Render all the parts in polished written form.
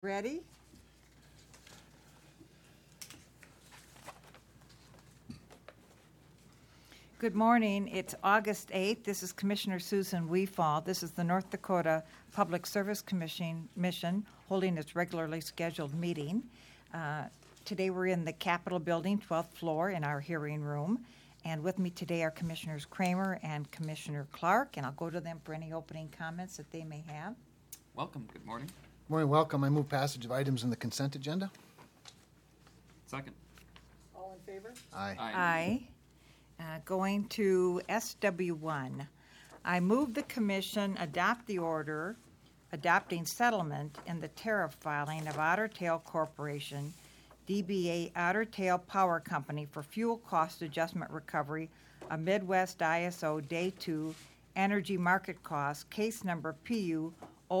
Ready? Good morning. It's August 8th. This is Commissioner Susan Weefall. This is the North Dakota Public Service Commission holding its regularly scheduled meeting. Today we're in the Capitol Building, 12th floor, in our hearing room. And with me today are Commissioners Kramer and Commissioner Clark, and I'll go to them for any opening comments that they may have. Welcome. Good morning. Morning, welcome. I move passage of items in the consent agenda. Second. All in favor? Aye. Aye. Going to SW1, I move the Commission adopt the order adopting settlement in the tariff filing of Otter Tail Corporation, DBA Otter Tail Power Company for fuel cost adjustment recovery of Midwest ISO Day 2 Energy Market Cost, case number PU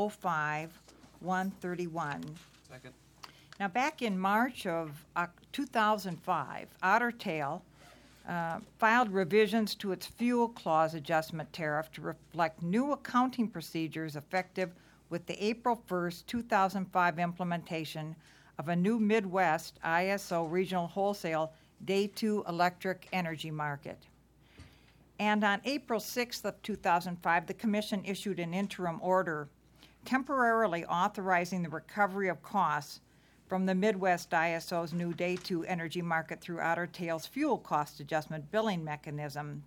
05131. Second. Now, back in March of 2005, Otter Tail filed revisions to its fuel clause adjustment tariff to reflect new accounting procedures effective with the April 1st, 2005 implementation of a new Midwest ISO regional wholesale Day 2 electric energy market. And on April 6th of 2005, the Commission issued an interim order temporarily authorizing the recovery of costs from the Midwest ISO's new Day 2 energy market through Otter Tail's fuel cost adjustment billing mechanism.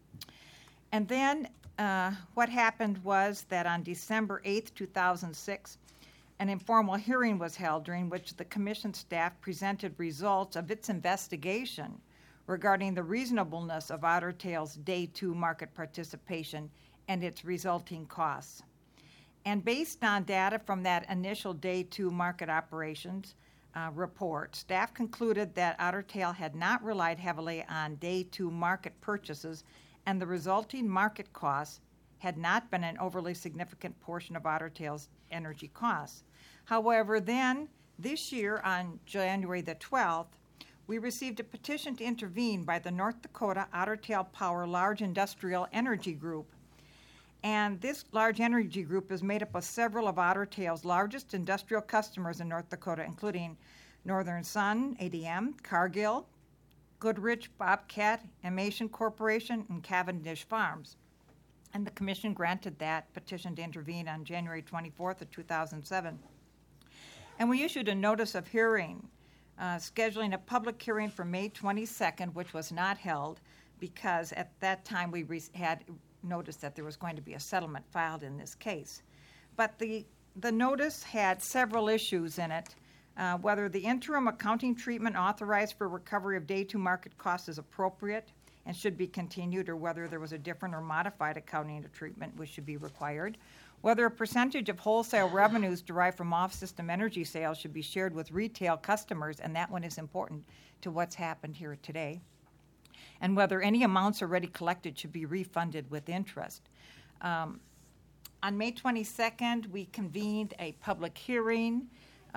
And then what happened was that on December 8th, 2006, an informal hearing was held during which the Commission staff presented results of its investigation regarding the reasonableness of Otter Tail's Day 2 market participation and its resulting costs. And based on data from that initial Day 2 market operations report, staff concluded that Otter Tail had not relied heavily on Day 2 market purchases, and the resulting market costs had not been an overly significant portion of Otter Tail's energy costs. However, then, this year on January the 12th, we received a petition to intervene by the North Dakota Otter Tail Power Large Industrial Energy Group. And this large energy group is made up of several of Otter Tail's largest industrial customers in North Dakota, including Northern Sun, ADM, Cargill, Goodrich, Bobcat, Emation Corporation, and Cavendish Farms. And the Commission granted that petition to intervene on January 24th of 2007. And we issued a notice of hearing, scheduling a public hearing for May 22nd, which was not held because at that time we had noticed that there was going to be a settlement filed in this case. But the notice had several issues in it, whether the interim accounting treatment authorized for recovery of Day 2 market costs is appropriate and should be continued, or whether there was a different or modified accounting treatment which should be required, whether a percentage of wholesale revenues derived from off-system energy sales should be shared with retail customers, and that one is important to what's happened here today, and whether any amounts already collected should be refunded with interest. On May 22nd, we convened a public hearing.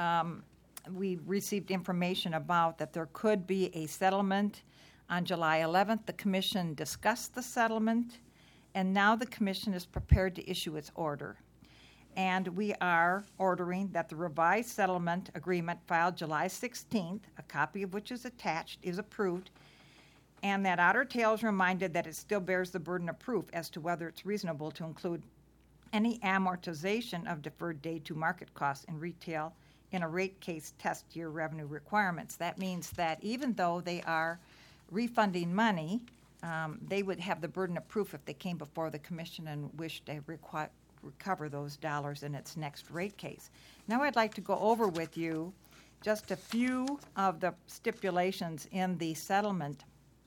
We received information about that there could be a settlement. On July 11th, the Commission discussed the settlement, and now the Commission is prepared to issue its order. And we are ordering that the revised settlement agreement filed July 16th, a copy of which is attached, is approved, and that Otter Tail is reminded that it still bears the burden of proof as to whether it's reasonable to include any amortization of deferred Day 2 market costs in retail in a rate case test year revenue requirements. That means that even though they are refunding money, they would have the burden of proof if they came before the Commission and wished to recover those dollars in its next rate case. Now I'd like to go over with you just a few of the stipulations in the settlement.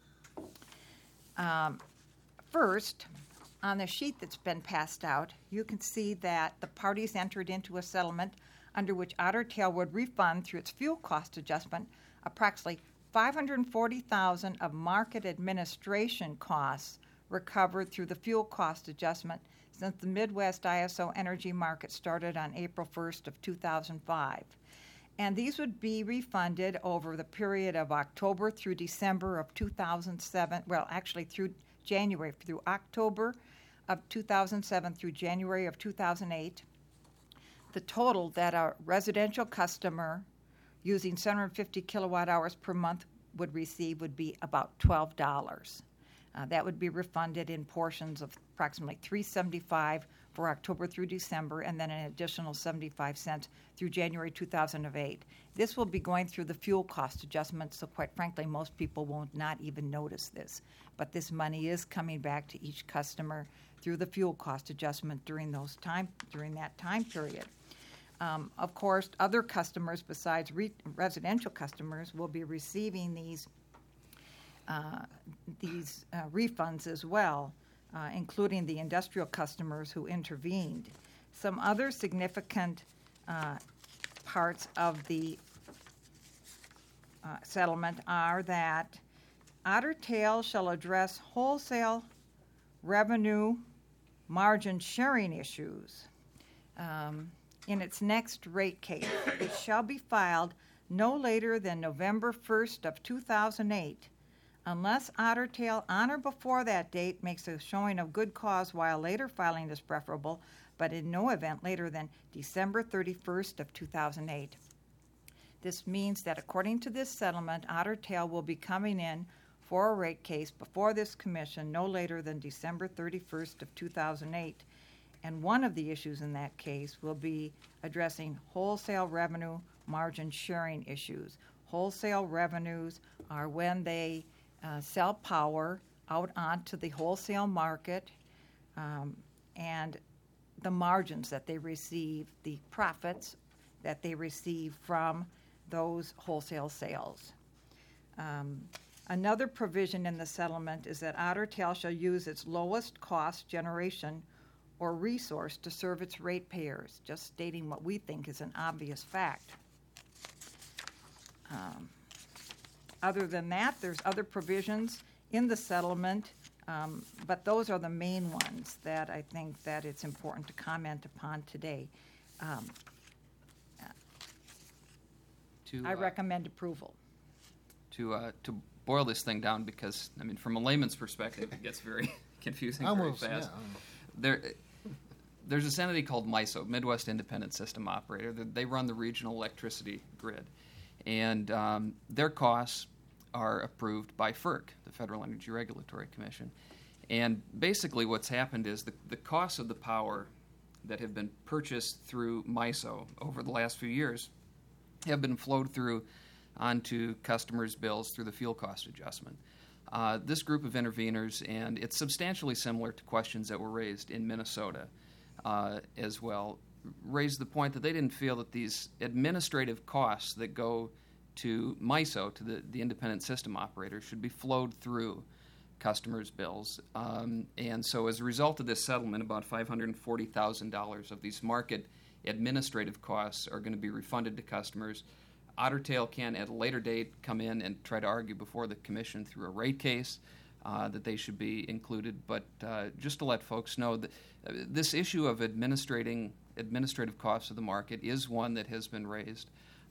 First, on the sheet that's been passed out, you can see that the parties entered into a settlement under which Otter Tail would refund through its fuel cost adjustment approximately $540,000 of market administration costs recovered through the fuel cost adjustment since the Midwest ISO energy market started on April 1st of 2005. And these would be refunded over the period of October through December of 2007, well, actually through January, through October of 2007 through January of 2008. The total that a residential customer using 750 kilowatt hours per month would receive would be about $12. That would be refunded in portions of approximately $3.75 for October through December, and then an additional 75 cents through January 2008. This will be going through the fuel cost adjustment, so quite frankly, most people will not even notice this. But this money is coming back to each customer through the fuel cost adjustment during that time period. Of course, other customers besides residential customers will be receiving these refunds as well, including the industrial customers who intervened. Some other significant parts of the settlement are that Otter Tail shall address wholesale revenue margin sharing issues in its next rate case, which shall be filed no later than November 1st of 2008, unless Otter Tail on or before that date makes a showing of good cause while later filing is preferable, but in no event later than December 31st of 2008. This means that according to this settlement, Otter Tail will be coming in for a rate case before this commission no later than December 31st of 2008. And one of the issues in that case will be addressing wholesale revenue margin sharing issues. Wholesale revenues are when they sell power out onto the wholesale market, and the margins that they receive, the profits that they receive from those wholesale sales. Another provision in the settlement is that Otter Tail shall use its lowest cost generation or resource to serve its ratepayers, just stating what we think is an obvious fact. Other than that, there's other provisions in the settlement, but those are the main ones that I think that it's important to comment upon today. I recommend approval. To boil this thing down, because, I mean, from a layman's perspective, it gets very confusing very fast. Yeah. There's this entity called MISO, Midwest Independent System Operator. They run the regional electricity grid. And their costs are approved by FERC, the Federal Energy Regulatory Commission. And basically what's happened is the costs of the power that have been purchased through MISO over the last few years have been flowed through onto customers' bills through the fuel cost adjustment. This group of interveners, and it's substantially similar to questions that were raised in Minnesota as well, raised the point that they didn't feel that these administrative costs that go to MISO, to the independent system operator, should be flowed through customers' bills. And so as a result of this settlement, about $540,000 of these market administrative costs are going to be refunded to customers. Otter Tail can, at a later date, come in and try to argue before the commission through a rate case that they should be included. But just to let folks know, that this issue of administrative costs of the market is one that has been raised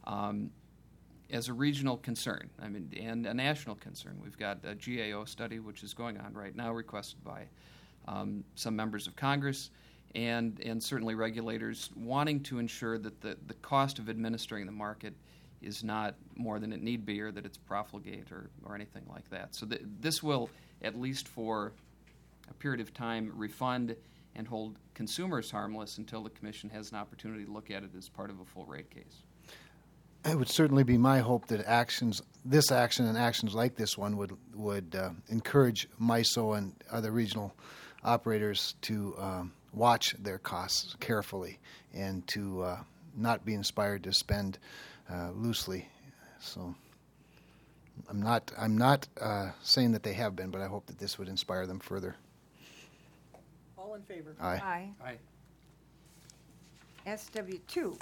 as a regional concern, and a national concern. We've got a GAO study, which is going on right now, requested by some members of Congress, and certainly regulators wanting to ensure that the cost of administering the market is not more than it need be, or that it's profligate or anything like that. So this will, at least for a period of time, refund and hold consumers harmless until the commission has an opportunity to look at it as part of a full rate case. It would certainly be my hope that this action and actions like this one would encourage MISO and other regional operators to watch their costs carefully and to not be inspired to spend loosely. So I'm not saying that they have been, but I hope that this would inspire them further. All in favor? Aye. Aye. SW2.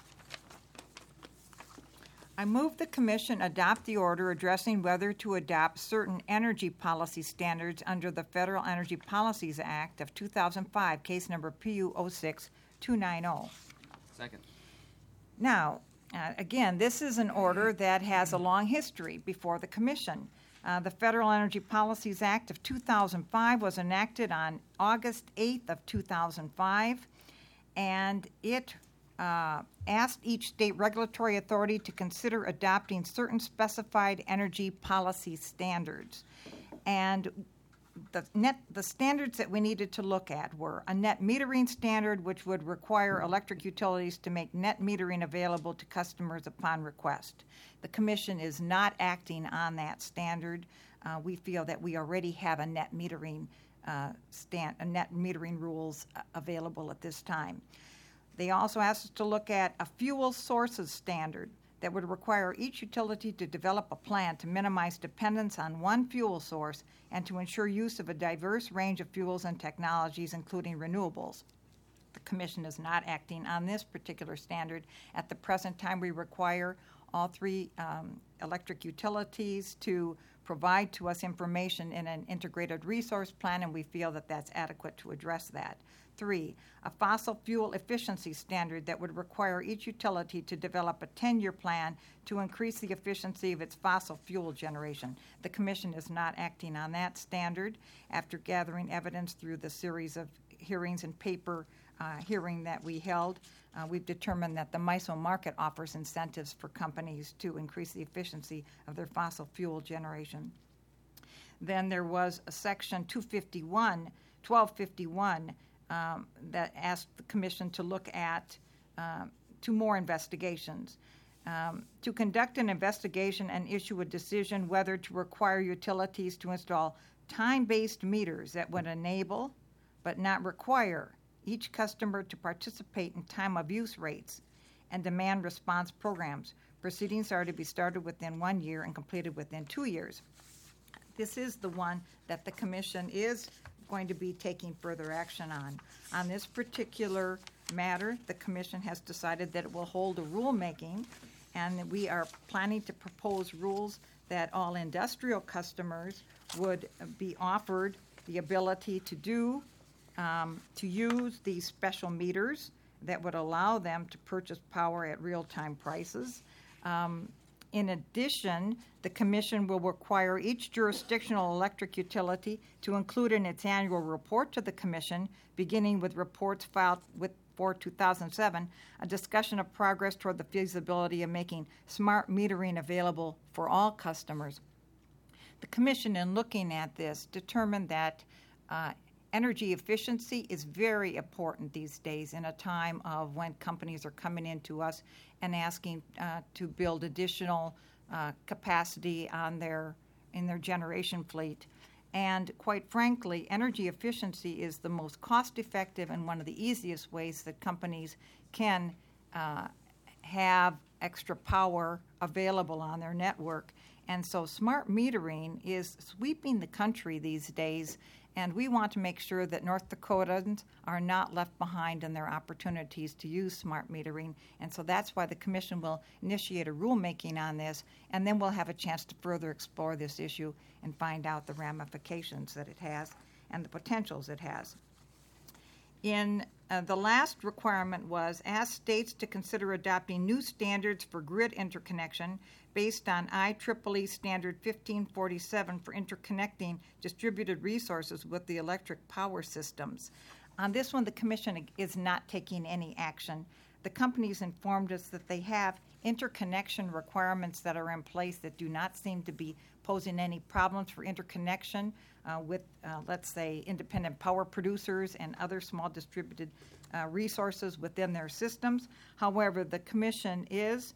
I move the Commission adopt the order addressing whether to adopt certain energy policy standards under the Federal Energy Policies Act of 2005, case number PU 06290. Second. Now, again, this is an order that has a long history before the Commission. The Federal Energy Policies Act of 2005 was enacted on August 8th of 2005, and it asked each state regulatory authority to consider adopting certain specified energy policy standards. And the standards that we needed to look at were a net metering standard, which would require electric utilities to make net metering available to customers upon request. The Commission is not acting on that standard. We feel that we already have a net metering rules available at this time. They also asked us to look at a fuel sources standard that would require each utility to develop a plan to minimize dependence on one fuel source and to ensure use of a diverse range of fuels and technologies, including renewables. The Commission is not acting on this particular standard. At the present time, we require all three electric utilities to provide to us information in an integrated resource plan, and we feel that that's adequate to address that. 3, a fossil fuel efficiency standard that would require each utility to develop a 10-year plan to increase the efficiency of its fossil fuel generation. The Commission is not acting on that standard. After gathering evidence through the series of hearings and paper hearing that we held, we've determined that the MISO market offers incentives for companies to increase the efficiency of their fossil fuel generation. Then there was a section 1251, that asked the Commission to look at 2 more investigations. To conduct an investigation and issue a decision whether to require utilities to install time-based meters that would enable but not require each customer to participate in time of use rates and demand response programs. Proceedings are to be started within 1 year and completed within 2 years. This is the one that the Commission is going to be taking further action on. On this particular matter, the Commission has decided that it will hold a rulemaking, and we are planning to propose rules that all industrial customers would be offered the ability to use these special meters that would allow them to purchase power at real-time prices. In addition, the Commission will require each jurisdictional electric utility to include in its annual report to the Commission, beginning with reports filed for 2007, a discussion of progress toward the feasibility of making smart metering available for all customers. The Commission, in looking at this, determined that energy efficiency is very important these days in a time of when companies are coming into us and asking to build additional capacity in their generation fleet. And quite frankly, energy efficiency is the most cost-effective and one of the easiest ways that companies can have extra power available on their network. And so smart metering is sweeping the country these days, and we want to make sure that North Dakotans are not left behind in their opportunities to use smart metering. And so that's why the Commission will initiate a rulemaking on this, and then we'll have a chance to further explore this issue and find out the ramifications that it has and the potentials it has. In the last requirement was ask states to consider adopting new standards for grid interconnection based on IEEE Standard 1547 for interconnecting distributed resources with the electric power systems. On this one, the Commission is not taking any action. The companies informed us that they have interconnection requirements that are in place that do not seem to be posing any problems for interconnection with, let's say, independent power producers and other small distributed resources within their systems. However, the Commission is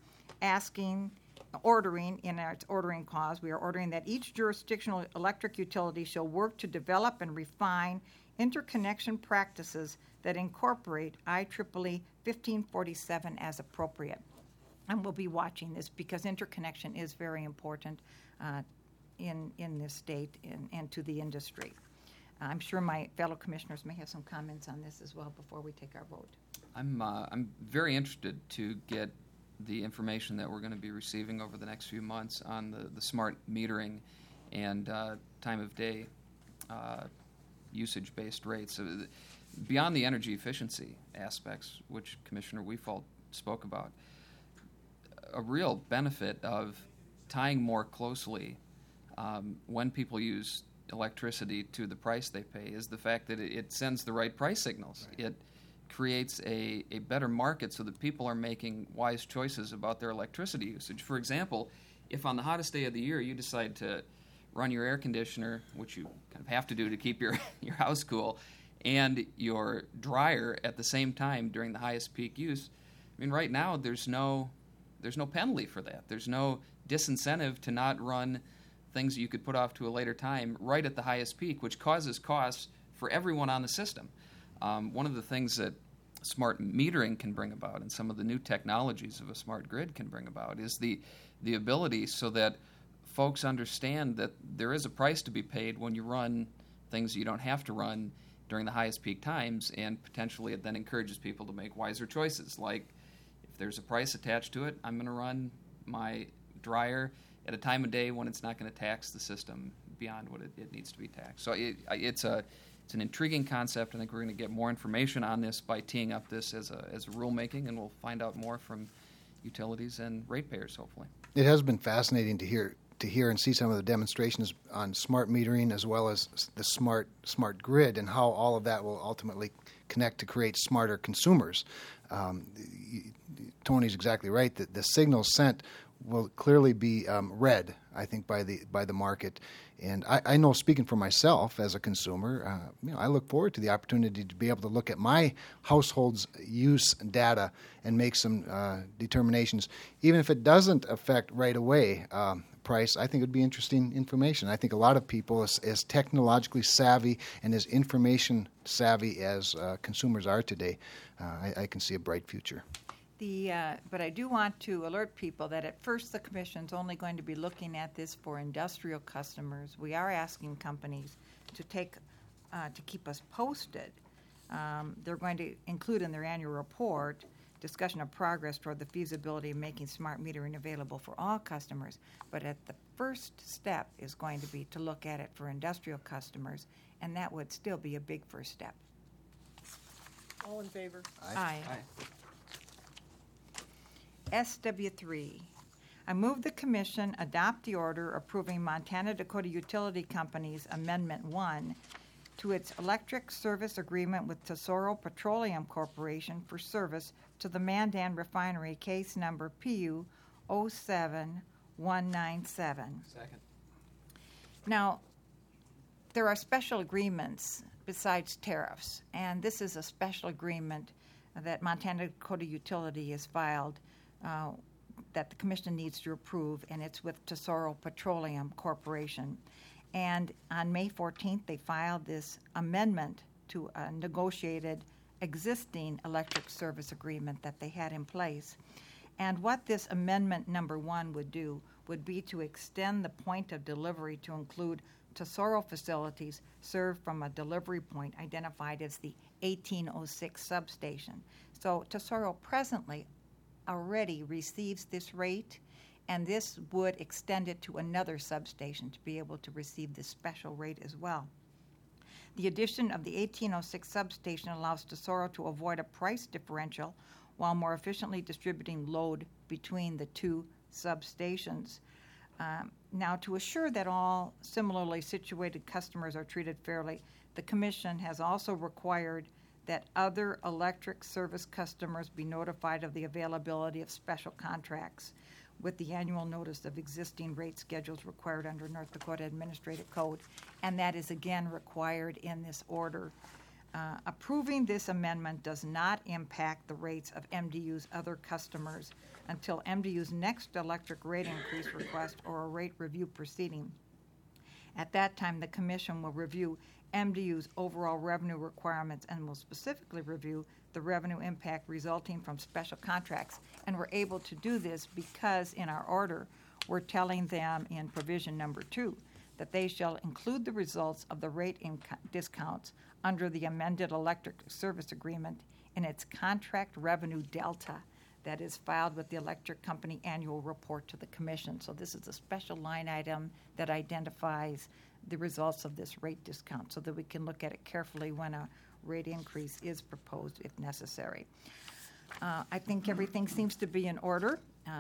ordering in its ordering clause, we are ordering that each jurisdictional electric utility shall work to develop and refine interconnection practices that incorporate IEEE 1547 as appropriate. And we'll be watching this because interconnection is very important in this state and to the industry. I'm sure my fellow commissioners may have some comments on this as well before we take our vote. I'm very interested to get the information that we're going to be receiving over the next few months on the smart metering and time of day usage-based rates. Beyond the energy efficiency aspects, which Commissioner Weefald spoke about, a real benefit of tying more closely when people use electricity to the price they pay is the fact that it sends the right price signals. Right. It creates a better market so that people are making wise choices about their electricity usage. For example, if on the hottest day of the year you decide to run your air conditioner, which you kind of have to do to keep your house cool, and your dryer at the same time during the highest peak use, I mean, right now there's no penalty for that. There's no disincentive to not run things that you could put off to a later time right at the highest peak, which causes costs for everyone on the system. One of the things that smart metering can bring about, and some of the new technologies of a smart grid can bring about, is the ability so that folks understand that there is a price to be paid when you run things you don't have to run during the highest peak times, and potentially it then encourages people to make wiser choices. Like, if there's a price attached to it, I'm going to run my dryer at a time of day when it's not going to tax the system beyond what it needs to be taxed. So it's an intriguing concept. I think we're going to get more information on this by teeing up this as a rulemaking, and we'll find out more from utilities and ratepayers, hopefully. It has been fascinating to hear and see some of the demonstrations on smart metering as well as the smart grid and how all of that will ultimately connect to create smarter consumers. Tony's exactly right that the signals sent will clearly be read, I think, by the market. And I know, speaking for myself as a consumer, I look forward to the opportunity to be able to look at my household's use data and make some determinations, even if it doesn't affect right away price. I think it would be interesting information. I think a lot of people, as technologically savvy and as information savvy as consumers are today, I can see a bright future. But I do want to alert people that at first the Commission's only going to be looking at this for industrial customers. We are asking companies to keep us posted. They're going to include in their annual report discussion of progress toward the feasibility of making smart metering available for all customers. But at the first step is going to be to look at it for industrial customers, and that would still be a big first step. All in favor? Aye. SW3. I move the Commission adopt the order approving Montana Dakota Utility Company's Amendment 1 to its electric service agreement with Tesoro Petroleum Corporation for service to the Mandan Refinery, case number PU 07197. Second. Now, there are special agreements besides tariffs, and this is a special agreement that Montana Dakota Utility has filed that the Commission needs to approve, and it's with Tesoro Petroleum Corporation. And on May 14th, they filed this amendment to a negotiated existing electric service agreement that they had in place. And what this amendment number 1 would do would be to extend the point of delivery to include Tesoro facilities served from a delivery point identified as the 1806 substation. So Tesoro presently already receives this rate, and this would extend it to another substation to be able to receive this special rate as well. The addition of the 1806 substation allows Tesoro to avoid a price differential while more efficiently distributing load between the two substations. Now, to assure that all similarly situated customers are treated fairly, the Commission has also required that other electric service customers be notified of the availability of special contracts with the annual notice of existing rate schedules required under North Dakota Administrative Code, and that is again required in this order. Approving this amendment does not impact the rates of MDU's other customers until MDU's next electric rate increase request or a rate review proceeding. At that time, the Commission will review MDU's overall revenue requirements and will specifically review the revenue impact resulting from special contracts. And we're able to do this because in our order, we're telling them in provision number 2 that they shall include the results of the rate discounts under the amended electric service agreement in its contract revenue delta that is filed with the electric company annual report to the Commission. So this is a special line item that identifies the results of this rate discount so that we can look at it carefully when a rate increase is proposed if necessary. I think everything seems to be in order.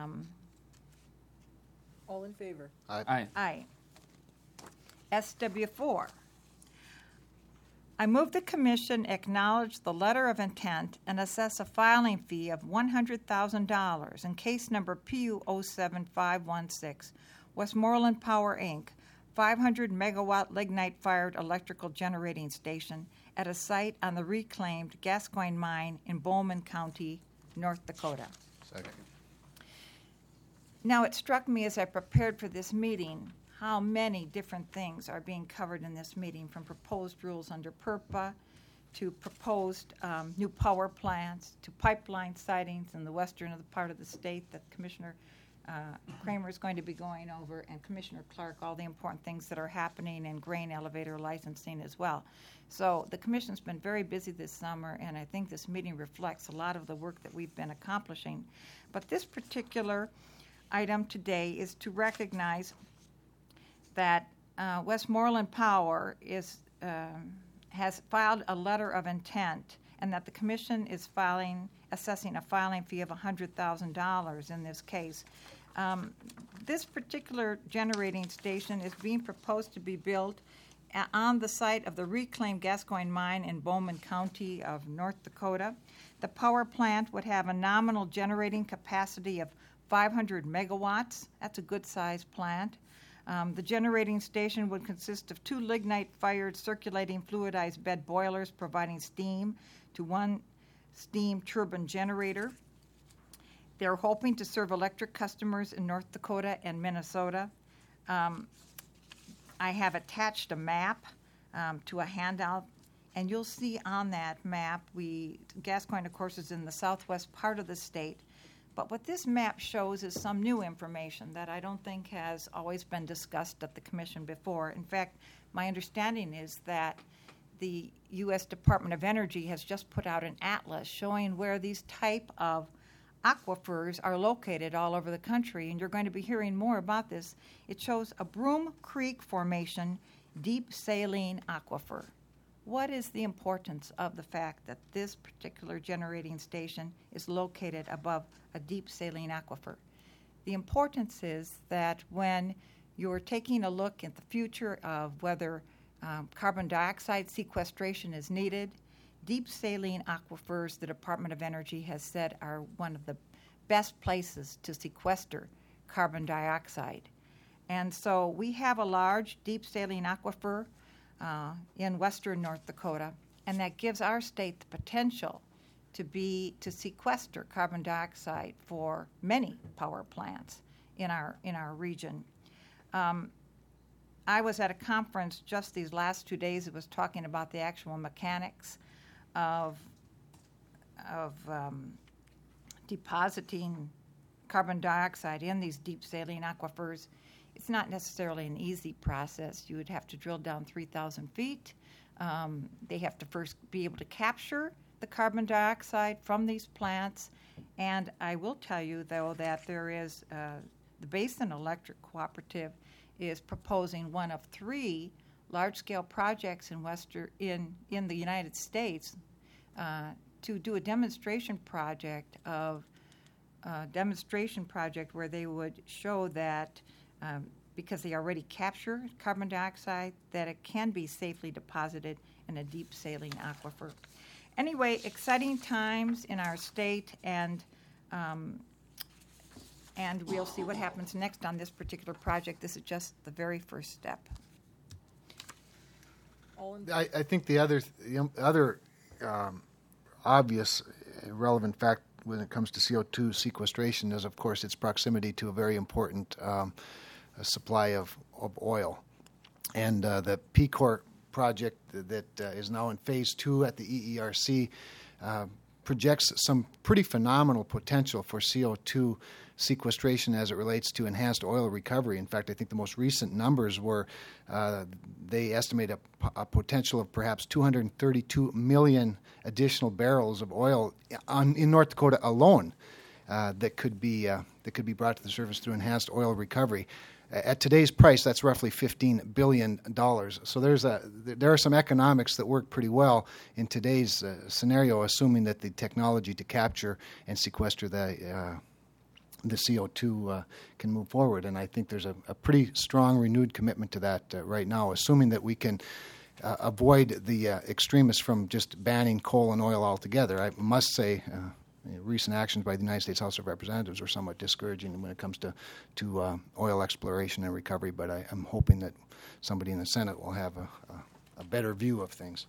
All in favor? Aye. Aye. SW4. I move the Commission acknowledge the letter of intent and assess a filing fee of $100,000 in case number PU 07516, Westmoreland Power, Inc., 500 megawatt lignite-fired electrical generating station at a site on the reclaimed Gascoigne Mine in Bowman County, North Dakota. Second. Now, it struck me as I prepared for this meeting how many different things are being covered in this meeting, from proposed rules under PURPA to proposed new power plants to pipeline sightings in the western part of the state that Commissioner Kramer is going to be going over, and Commissioner Clark, all the important things that are happening in grain elevator licensing as well. So the Commission's been very busy this summer, and I think this meeting reflects a lot of the work that we've been accomplishing. But this particular item today is to recognize that Westmoreland Power has filed a letter of intent, and that the Commission is assessing a filing fee of $100,000 in this case. This particular generating station is being proposed to be built on the site of the reclaimed Gascoigne Mine in Bowman County of North Dakota. The power plant would have a nominal generating capacity of 500 megawatts. That's a good-sized plant. The generating station would consist of 2 lignite-fired circulating fluidized bed boilers providing steam to 1 steam turbine generator. They're hoping to serve electric customers in North Dakota and Minnesota. I have attached a map to a handout, and you'll see on that map, Gascoigne, of course, is in the southwest part of the state. But what this map shows is some new information that I don't think has always been discussed at the Commission before. In fact, my understanding is that the U.S. Department of Energy has just put out an atlas showing where these type of aquifers are located all over the country, and you're going to be hearing more about this. It shows a Broom Creek Formation deep saline aquifer. What is the importance of the fact that this particular generating station is located above a deep saline aquifer? The importance is that when you're taking a look at the future of whether carbon dioxide sequestration is needed, deep saline aquifers, the Department of Energy has said, are one of the best places to sequester carbon dioxide. And so we have a large deep saline aquifer in western North Dakota, and that gives our state the potential to sequester carbon dioxide for many power plants in our region. I was at a conference just these last 2 days that was talking about the actual mechanics of depositing carbon dioxide in these deep saline aquifers. It's not necessarily an easy process. You would have to drill down 3,000 feet. They have to first be able to capture the carbon dioxide from these plants. And I will tell you, though, that there is the Basin Electric Cooperative is proposing one of 3 large-scale projects in the United States to do a demonstration project where they would show that because they already capture carbon dioxide, that it can be safely deposited in a deep saline aquifer. Anyway, exciting times in our state, and we'll see what happens next on this particular project. This is just the very first step. I think the other obvious relevant fact when it comes to CO2 sequestration is, of course, its proximity to a very important supply of oil. And the PCOR project that is now in Phase 2 at the EERC projects some pretty phenomenal potential for CO2 sequestration as it relates to enhanced oil recovery. In fact, I think the most recent numbers were they estimate a potential of perhaps 232 million additional barrels of oil in North Dakota alone that could be brought to the surface through enhanced oil recovery. At today's price, that's roughly $15 billion. So there are some economics that work pretty well in today's scenario, assuming that the technology to capture and sequester the CO2 can move forward. And I think there's a pretty strong renewed commitment to that right now, assuming that we can avoid the extremists from just banning coal and oil altogether. I must say, recent actions by the United States House of Representatives are somewhat discouraging when it comes to oil exploration and recovery, but I'm hoping that somebody in the Senate will have a better view of things.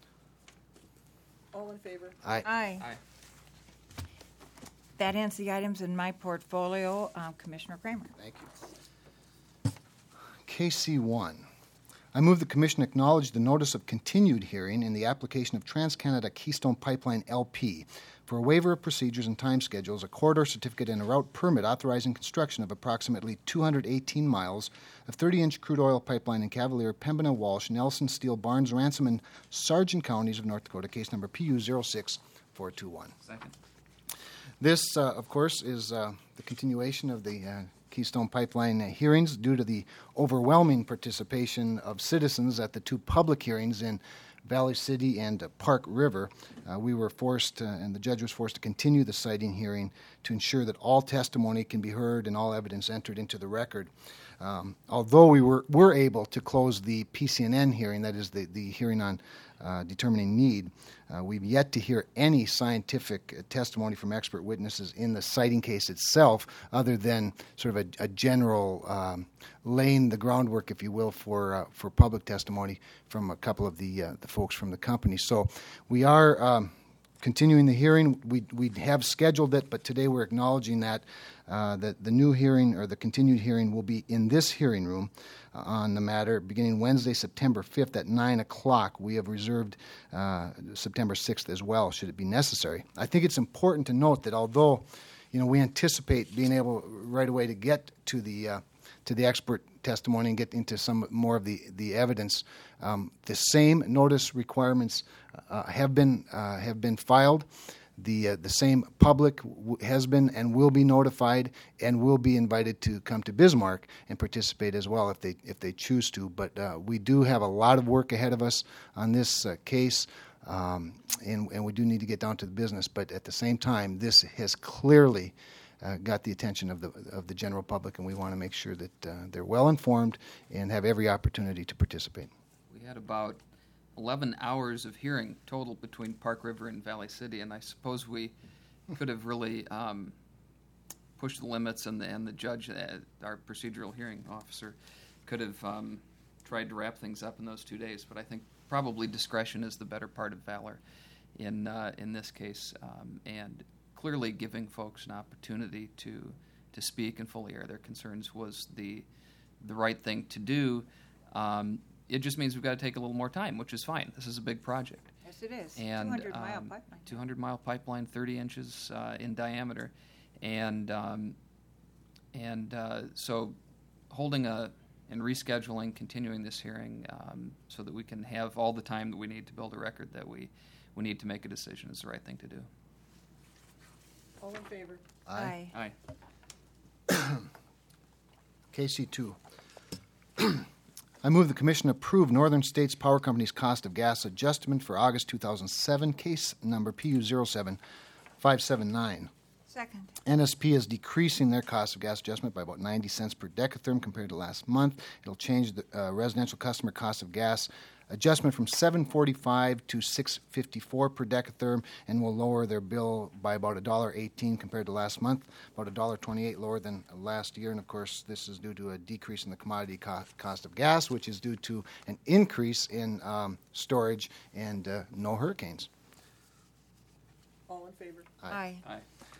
All in favor? Aye. Aye. Aye. That ends the items in my portfolio. Commissioner Kramer. Thank you. KC1. I move the Commission acknowledge the notice of continued hearing in the application of TransCanada Keystone Pipeline LP for a waiver of procedures and time schedules, a corridor certificate, and a route permit authorizing construction of approximately 218 miles of 30-inch crude oil pipeline in Cavalier, Pembina, Walsh, Nelson, Steele, Barnes, Ransom, and Sargent counties of North Dakota, case number PU 06421. Second. This, of course, is the continuation of the Keystone Pipeline hearings due to the overwhelming participation of citizens at the two public hearings in Valley City and Park River. We were forced, and the judge was forced to continue the citing hearing to ensure that all testimony can be heard and all evidence entered into the record. Although we were able to close the PCNN hearing, that is the hearing on determining need, we've yet to hear any scientific testimony from expert witnesses in the citing case itself, other than sort of a general laying the groundwork, if you will, for public testimony from a couple of the folks from the company. So we are continuing the hearing. We have scheduled it, but today we're acknowledging that the new hearing or the continued hearing will be in this hearing room on the matter beginning Wednesday, September 5th at 9 o'clock. We have reserved September 6th as well, should it be necessary. I think it's important to note that although we anticipate being able right away to get to the expert testimony and get into some more of the evidence, the same notice requirements have been filed. The same public has been and will be notified and will be invited to come to Bismarck and participate as well if they choose to. But we do have a lot of work ahead of us on this case, and we do need to get down to the business. But at the same time, this has clearly got the attention of the general public, and we want to make sure that they're well informed and have every opportunity to participate. We had about 11 hours of hearing total between Park River and Valley City, and I suppose we could have really pushed the limits, and the judge, our procedural hearing officer, could have tried to wrap things up in those 2 days. But I think probably discretion is the better part of valor in this case, and clearly giving folks an opportunity to speak and fully air their concerns was the right thing to do. It just means we've got to take a little more time, which is fine. This is a big project. Yes, it is. And 200-mile pipeline. 200-mile pipeline, 30 inches in diameter, and so holding and rescheduling, continuing this hearing, so that we can have all the time that we need to build a record that we need to make a decision is the right thing to do. All in favor? Aye. Aye. KC2. I move the Commission approve Northern States Power Company's cost of gas adjustment for August 2007, case number PU 07579. Second. NSP is decreasing their cost of gas adjustment by about 90 cents per decatherm compared to last month. It'll change the residential customer cost of gas adjustment from $7.45 to $6.54 per decatherm, and will lower their bill by about $1.18 compared to last month, about $1.28 lower than last year. And of course, this is due to a decrease in the commodity cost of gas, which is due to an increase in storage and no hurricanes. All in favor? Aye. Aye.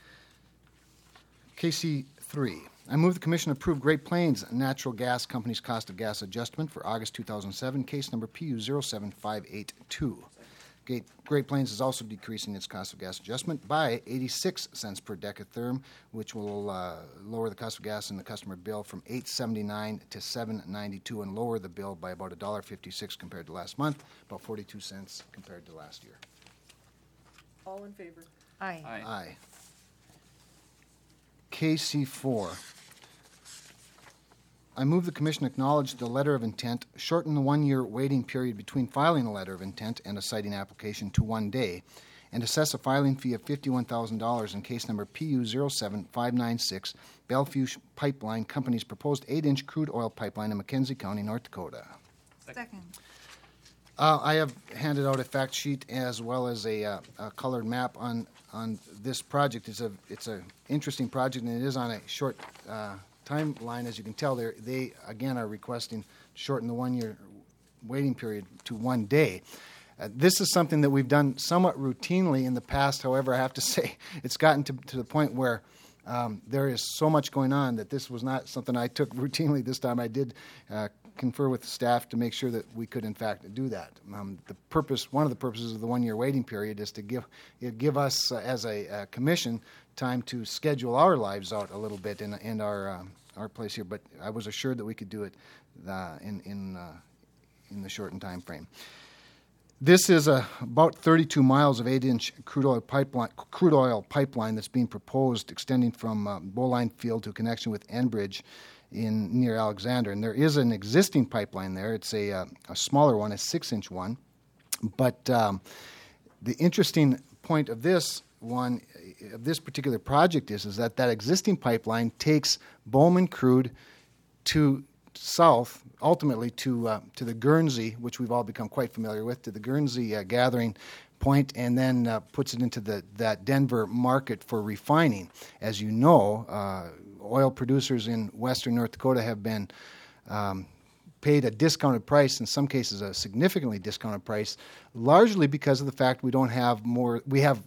KC3. I move the Commission approve Great Plains Natural Gas Company's cost of gas adjustment for August 2007, case number PU 07582. Great Plains is also decreasing its cost of gas adjustment by 86 cents per decatherm, which will lower the cost of gas in the customer bill from $8.79 to $7.92 and lower the bill by about $1.56 compared to last month, about 42 cents compared to last year. All in favor? Aye. Aye. Aye. KC4. I move the Commission acknowledge the letter of intent, shorten the one-year waiting period between filing a letter of intent and a citing application to 1 day, and assess a filing fee of $51,000 in case number PU 07596, Bellevue Pipeline Company's proposed 8-inch crude oil pipeline in McKenzie County, North Dakota. Second. I have handed out a fact sheet as well as a colored map on this project. It's a interesting project, and it is on a short timeline. As you can tell, they again are requesting to shorten the 1 year waiting period to 1 day. This is something that we've done somewhat routinely in the past. However, I have to say it's gotten to the point where there is so much going on that this was not something I took routinely this time. I did confer with the staff to make sure that we could, in fact, do that. One of the purposes of the 1 year waiting period is to give us, as a commission, time to schedule our lives out a little bit in our place here. But I was assured that we could do it in the shortened time frame. This is about 32 miles of 8-inch crude oil pipeline that's being proposed, extending from Bowline Field to a connection with Enbridge near Alexander. And there is an existing pipeline there. It's a smaller one, a 6-inch one. But the interesting point of this particular project is that existing pipeline takes Bowman crude to south, ultimately to the Guernsey, which we've all become quite familiar with, to the Guernsey gathering point, and then puts it into that Denver market for refining. As you know, oil producers in western North Dakota have been paid a discounted price, in some cases a significantly discounted price, largely because of the fact we don't have more. We have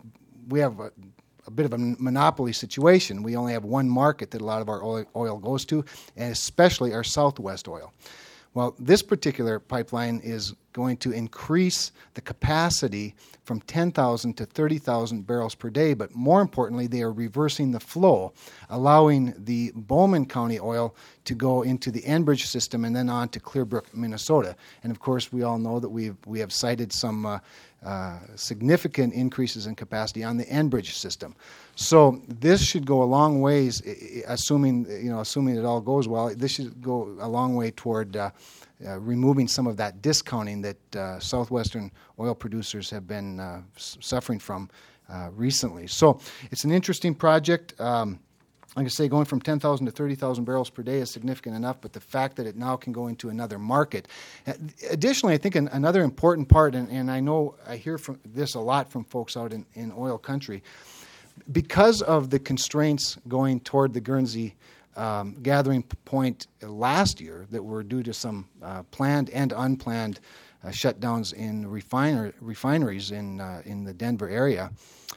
a bit of a monopoly situation. We only have one market that a lot of our oil goes to, and especially our Southwest oil. Well, this particular pipeline is going to increase the capacity from 10,000 to 30,000 barrels per day, but more importantly, they are reversing the flow, allowing the Bowman County oil to go into the Enbridge system and then on to Clearbrook, Minnesota. And of course, we all know that we have cited some significant increases in capacity on the Enbridge system. So this should go a long ways, assuming it all goes well. This should go a long way toward removing some of that discounting that southwestern oil producers have been suffering from recently. So it's an interesting project. Like I say, going from 10,000 to 30,000 barrels per day is significant enough, but the fact that it now can go into another market. Additionally, I think another important part, and I know I hear from this a lot from folks out in oil country, because of the constraints going toward the Guernsey gathering point last year that were due to some planned and unplanned shutdowns in refineries in the Denver area,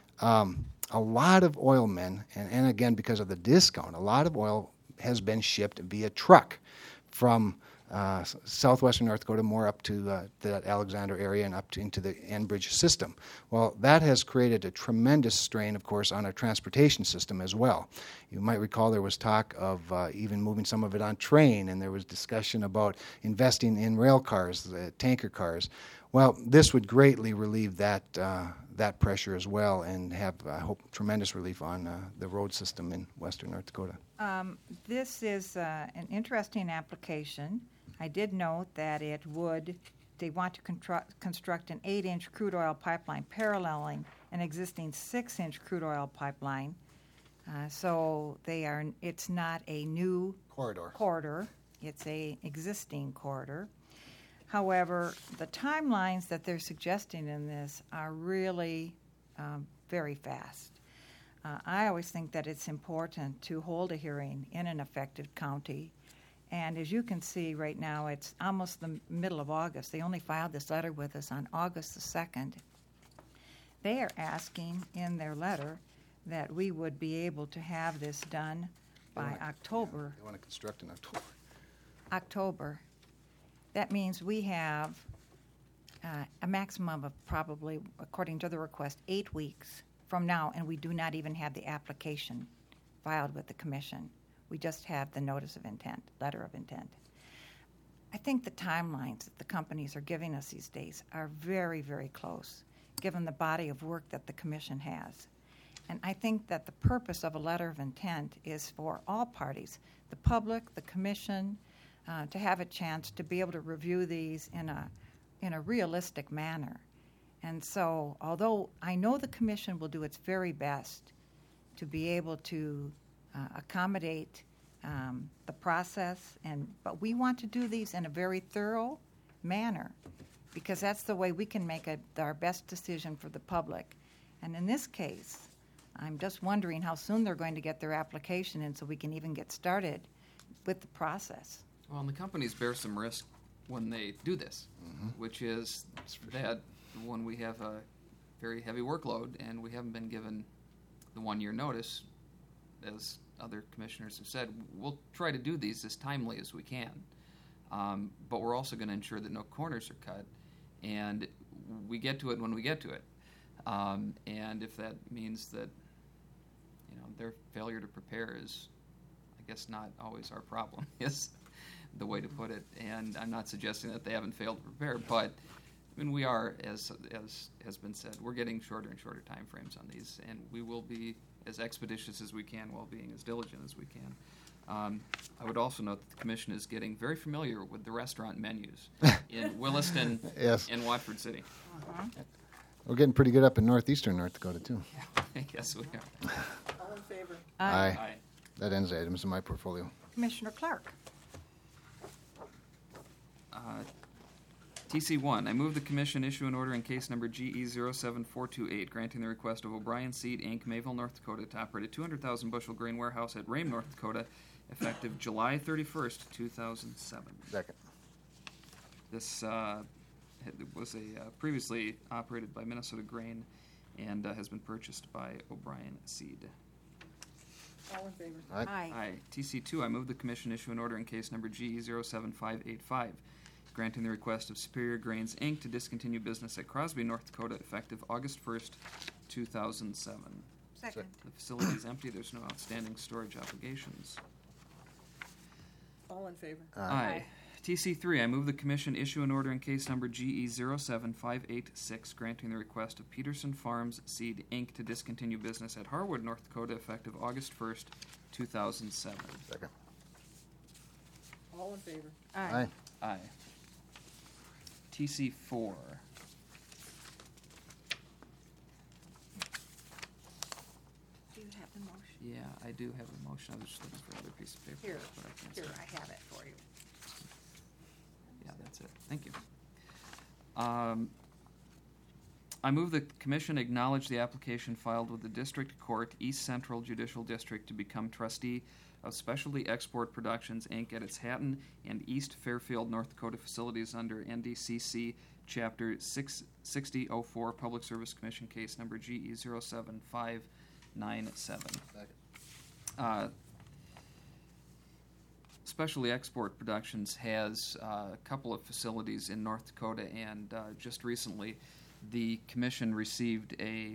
a lot of oil men, and again because of the discount, a lot of oil has been shipped via truck from southwestern North Dakota more up to that Alexander area and up into the Enbridge system. Well, that has created a tremendous strain, of course, on our transportation system as well. You might recall there was talk of even moving some of it on train, and there was discussion about investing in rail cars, tanker cars. Well, this would greatly relieve that pressure as well and have, I hope, tremendous relief on the road system in western North Dakota. This is an interesting application. I did note that they want to construct an 8-inch crude oil pipeline paralleling an existing 6-inch crude oil pipeline. So it's not a new corridor. It's an existing corridor. However, the timelines that they're suggesting in this are really very fast. I always think that it's important to hold a hearing in an affected county. And as you can see right now, it's almost the middle of August. They only filed this letter with us on August the 2nd. They are asking in their letter that we would be able to have this done by October. They want to construct in October. October. That means we have a maximum of probably, according to the request, 8 weeks from now, and we do not even have the application filed with the commission. We just have the notice of intent, letter of intent. I think the timelines that the companies are giving us these days are very, very close, given the body of work that the commission has. And I think that the purpose of a letter of intent is for all parties, the public, the commission, to have a chance to be able to review these in a realistic manner. And so, although I know the commission will do its very best to be able to accommodate the process, but we want to do these in a very thorough manner. because that's the way we can make our best decision for the public. And in this case, I'm just wondering how soon they're going to get their application in so we can even get started with the process. Well, and the companies bear some risk when they do this, which is that when we have a very heavy workload and we haven't been given the 1-year notice, as other commissioners have said, we'll try to do these as timely as we can. But we're also going to ensure that no corners are cut, and we get to it when we get to it. And if that means that, their failure to prepare is, I guess, not always our problem, is the way to put it. And I'm not suggesting that they haven't failed to prepare, but we are, as has been said, we're getting shorter and shorter time frames on these, and we will be as expeditious as we can while being as diligent as we can. I would also note that the Commission is getting very familiar with the restaurant menus in Williston and Watford City. We're getting pretty good up in northeastern North Dakota, too. Yes, we are. All in favor? Aye. Aye. That ends the items in my portfolio. Commissioner Clark. TC1, I move the Commission issue an order in case number GE07428, granting the request of O'Brien Seed, Inc., Mayville, North Dakota, to operate a 200,000 bushel grain warehouse at Rame, North Dakota, effective July 31st, 2007. Second. This was previously operated by Minnesota Grain and has been purchased by O'Brien Seed. All in favor? Aye. Aye. TC2, I move the Commission issue an order in case number GE07585, granting the request of Superior Grains, Inc. to discontinue business at Crosby, North Dakota, effective August 1st, 2007. Second. The facility is empty. There's no outstanding storage obligations. All in favor? Aye. TC3, I move the Commission issue an order in case number GE07586, granting the request of Peterson Farms Seed, Inc. to discontinue business at Harwood, North Dakota, effective August 1st, 2007. Second. All in favor? Aye. Aye. TC4. Do you have the motion? Yeah, I do have a motion. I was just looking for another piece of paper. Here, but I can't here, see it. I have it for you. Yeah, that's it. Thank you. I move the Commission acknowledge the application filed with the District Court, East Central Judicial District, to become trustee of Specialty Export Productions, Inc. at its Hatton and East Fairfield, North Dakota facilities under NDCC Chapter 6004, Public Service Commission Case Number GE07597. Specialty Export Productions has a couple of facilities in North Dakota, and just recently the Commission received a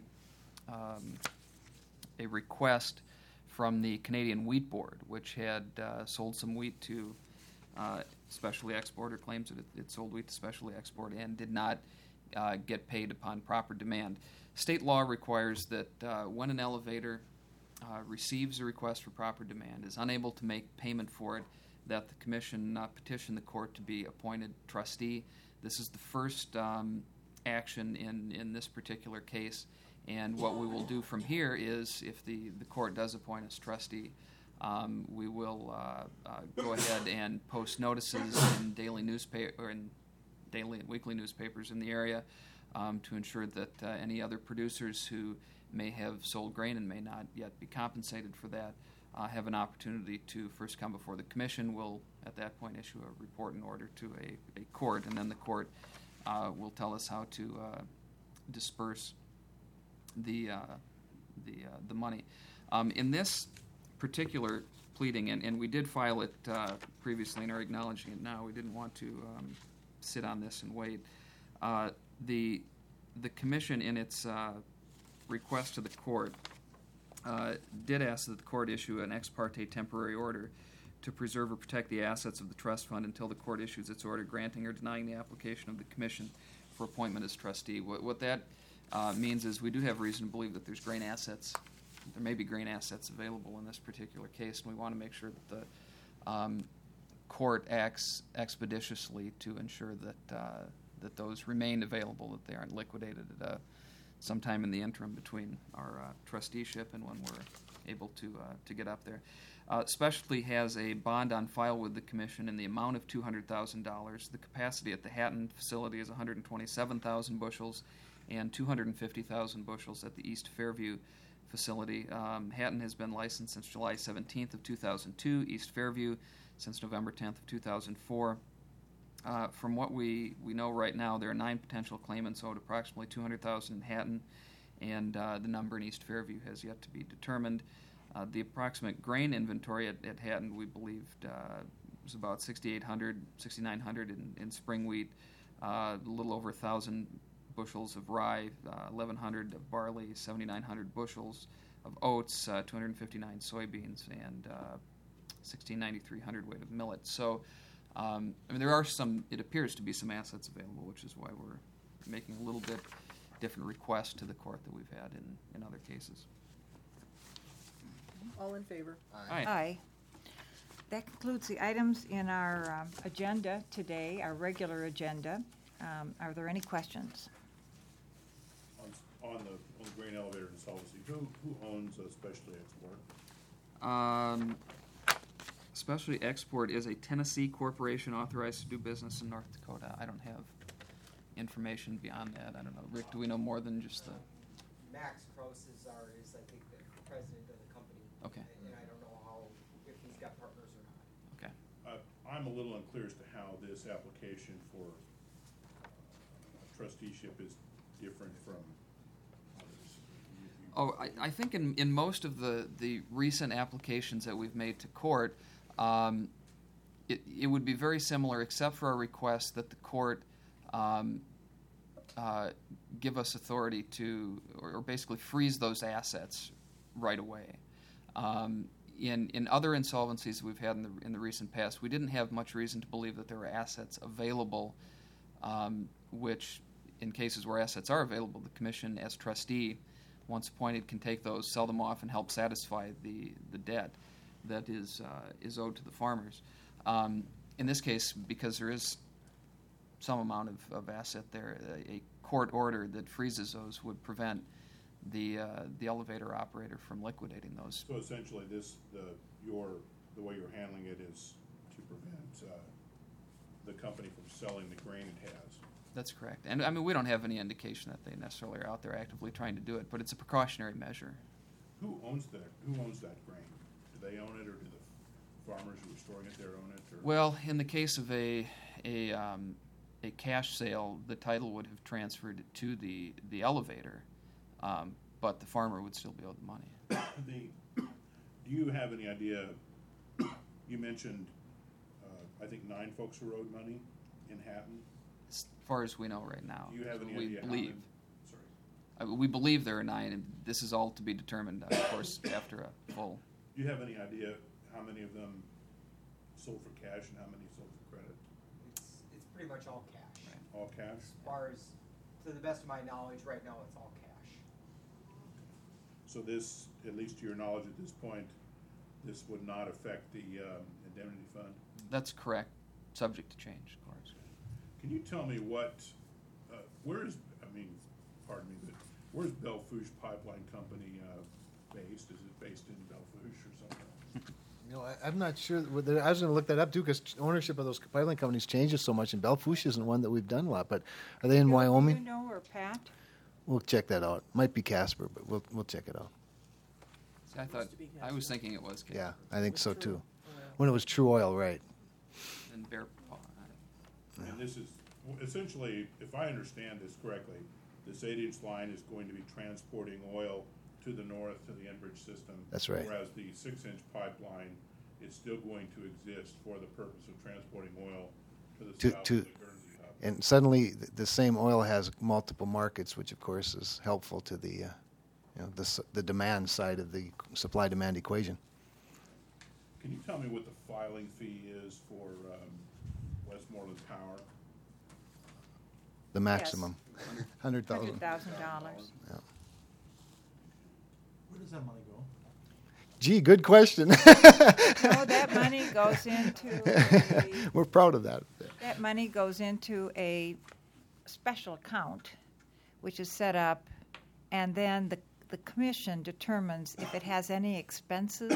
request from the Canadian Wheat Board, which had sold some wheat to Specialty Export, or claims that it sold wheat to Specialty Export, and did not get paid upon proper demand. State law requires that when an elevator receives a request for proper demand, is unable to make payment for it, that the Commission petition the court to be appointed trustee. This is the first action in this particular case, and what we will do from here is, if the court does appoint us trustee, we will go ahead and post notices in daily newspaper or in daily and weekly newspapers in the area to ensure that any other producers who may have sold grain and may not yet be compensated for that have an opportunity to first come before the Commission. We'll at that point issue a report and order to a court, and then the court will tell us how to disperse the money. In this particular pleading, and we did file it previously and are acknowledging it now, we didn't want to sit on this and wait. The Commission, in its request to the court, did ask that the court issue an ex parte temporary order to preserve or protect the assets of the trust fund until the court issues its order granting or denying the application of the Commission for appointment as trustee. What that means is we do have reason to believe that there's grain assets. There may be grain assets available in this particular case, and we want to make sure that the court acts expeditiously to ensure that those remain available, that they aren't liquidated at sometime in the interim between our trusteeship and when we're able to get up there. Specialty has a bond on file with the Commission in the amount of $200,000. The capacity at the Hatton facility is 127,000 bushels and 250,000 bushels at the East Fairview facility. Hatton has been licensed since July 17th of 2002, East Fairview since November 10th of 2004. From what we know right now, there are 9 potential claimants owed approximately $200,000 in Hatton, and the number in East Fairview has yet to be determined. The approximate grain inventory at Hatton, we believed, was about 6,800, 6,900 in spring wheat, a little over 1,000 bushels of rye, 1,100 of barley, 7,900 bushels of oats, 259 soybeans, and 1,693 hundredweight of millet. So, there are some, it appears to be some assets available, which is why we're making a little bit different request to the court that we've had in other cases. All in favor? Aye. That concludes the items in our agenda today, our regular agenda. Are there any questions? On the grain elevator insolvency, who owns Specialty Export? Specialty Export is a Tennessee corporation authorized to do business in North Dakota. I don't have information beyond that. I don't know. Rick, do we know more than just the... Max Krause is I think, the president of the company. Okay. And I don't know if he's got partners or not. Okay. I'm a little unclear as to how this application for trusteeship is different from others. I think in most of the recent applications that we've made to court, it would be very similar, except for our request that the court give us authority to, or basically freeze those assets right away. In other insolvencies we've had in the recent past, we didn't have much reason to believe that there were assets available, which, in cases where assets are available, the Commission, as trustee, once appointed, can take those, sell them off, and help satisfy the debt that is owed to the farmers. In this case, because there is some amount of asset there, a court order that freezes those would prevent the elevator operator from liquidating those. So essentially, the way you're handling it is to prevent the company from selling the grain it has. That's correct. And we don't have any indication that they necessarily are out there actively trying to do it, but it's a precautionary measure. Who owns that grain? Do they own it, or do the farmers who are storing it there own it? Or? Well, in the case of a cash sale, the title would have transferred to the elevator, but the farmer would still be owed the money. Do you have any idea? You mentioned, I think 9 folks who owed money in Hatton. As far as we know right now, Do you have any we idea? believe. Sorry. We believe there are 9, and this is all to be determined, of course, after a full. Do you have any idea how many of them sold for cash and how many sold for credit? It's pretty much all cash. Right. All cash? As far as, to the best of my knowledge, right now it's all cash. So this, at least to your knowledge at this point, this would not affect the indemnity fund? That's correct, subject to change, of course. Can you tell me where's Belfouche Pipeline Company based? Is it based in Belfouche or somewhere? I'm not sure. I was going to look that up too, because ownership of those pipeline companies changes so much, and Belfouche isn't one that we've done a lot. But are they in Wyoming? Do you know, or Pat? We'll check that out. Might be Casper, but we'll check it out. See, I was thinking it was Casper. Yeah, I think so too. When it was True Oil, right? And Bear Paw. And this is, essentially, if I understand this correctly, this 8-inch line is going to be transporting oil to the north to the Enbridge system. That's right. Whereas the 6-inch pipeline is still going to exist for the purpose of transporting oil to the south of the Guernsey hub. And suddenly, the same oil has multiple markets, which of course is helpful to the the demand side of the supply-demand equation. Can you tell me what the filing fee is for Westmoreland Power? The maximum, $100,000. $100,000. Yeah. Where does that money go? Gee, good question. No, that money goes into We're proud of that. that money goes into a special account, which is set up, and then the commission determines if it has any expenses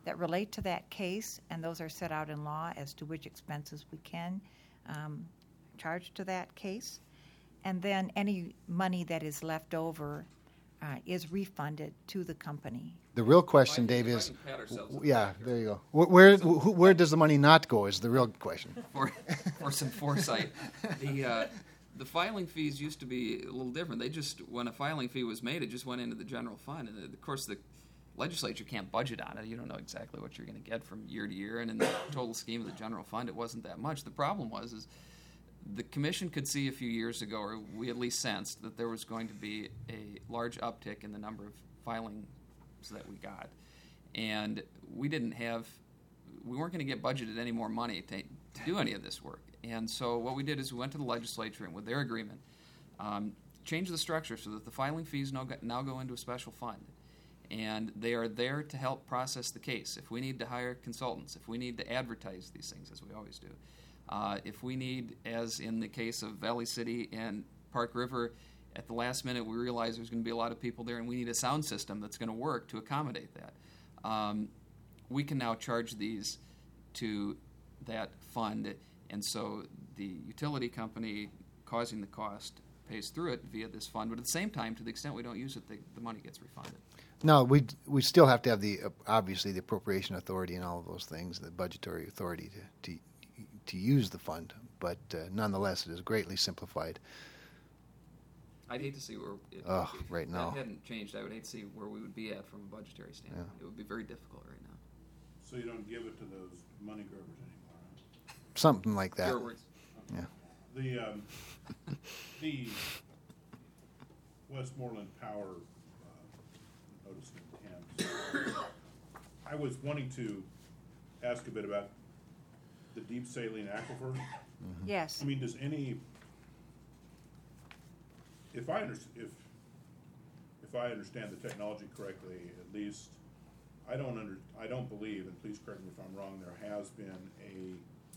that relate to that case, and those are set out in law as to which expenses we can charge to that case. And then any money that is left over is refunded to the company. The real question, Dave, If I is, can pat ourselves on the yeah, back here. there you go. Where does the money not go is the real question. For some foresight. The filing fees used to be a little different. They just, when a filing fee was made, it just went into the general fund. And of course, the legislature can't budget on it. You don't know exactly what you're going to get from year to year. And in the total scheme of the general fund, it wasn't that much. The problem is the commission could see a few years ago, or we at least sensed, that there was going to be a large uptick in the number of filings that we got. And we weren't going to get budgeted any more money to do any of this work. And so what we did is we went to the legislature and with their agreement, changed the structure so that the filing fees now go into a special fund. And they are there to help process the case. If we need to hire consultants, if we need to advertise these things, as we always do, if we need, as in the case of Valley City and Park River, at the last minute we realize there's going to be a lot of people there and we need a sound system that's going to work to accommodate that. We can now charge these to that fund, and so the utility company causing the cost pays through it via this fund, but at the same time, to the extent we don't use it, the money gets refunded. No, we still have to have obviously the appropriation authority and all of those things, the budgetary authority to use the fund, but nonetheless, it is greatly simplified. I'd hate to see where if right now. that hadn't changed, I would hate to see where we would be at from a budgetary standpoint. Yeah. It would be very difficult right now. So you don't give it to those money grubbers anymore, huh? Something like that. Your words. Yeah. The Westmoreland Power notice of intent. I was wanting to ask a bit about the deep saline aquifer. Yes. I mean, does any, if I understand the technology correctly, at least I don't believe, and please correct me if I'm wrong, there has been a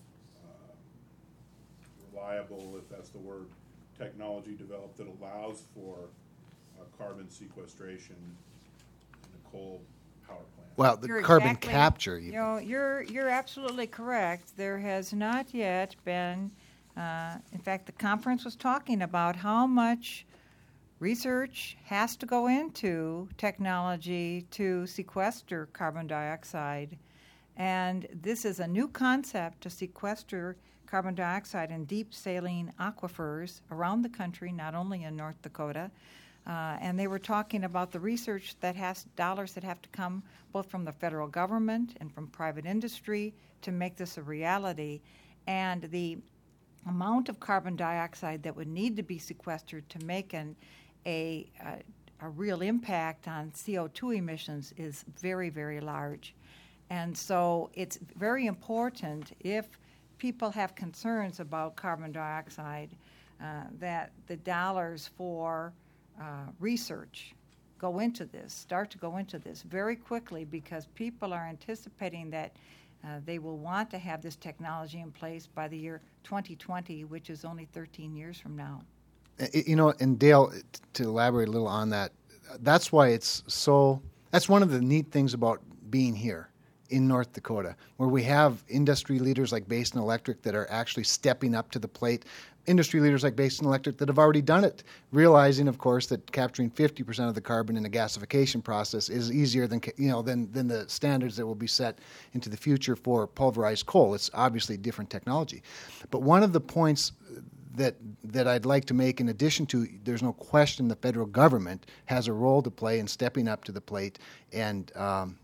reliable, if that's the word, technology developed that allows for carbon sequestration in a coal power plant. Well, the You're carbon exactly- capture. You're absolutely correct. There has not yet been, in fact, the conference was talking about how much research has to go into technology to sequester carbon dioxide. And this is a new concept to sequester carbon dioxide in deep saline aquifers around the country, not only in North Dakota. And they were talking about the research dollars that have to come both from the federal government and from private industry to make this a reality. And the amount of carbon dioxide that would need to be sequestered to make a real impact on CO2 emissions is very, very large. And so it's very important, if people have concerns about carbon dioxide, that the dollars for research start to go into this very quickly, because people are anticipating that they will want to have this technology in place by the year 2020, which is only 13 years from now. And Dale, to elaborate a little on that, that's why that's one of the neat things about being here in North Dakota, where we have industry leaders like Basin Electric that are actually stepping up to the plate, industry leaders like Basin Electric that have already done it, realizing, of course, that capturing 50% of the carbon in a gasification process is easier than the standards that will be set into the future for pulverized coal. It's obviously different technology. But one of the points that I'd like to make, in addition to, there's no question the federal government has a role to play in stepping up to the plate and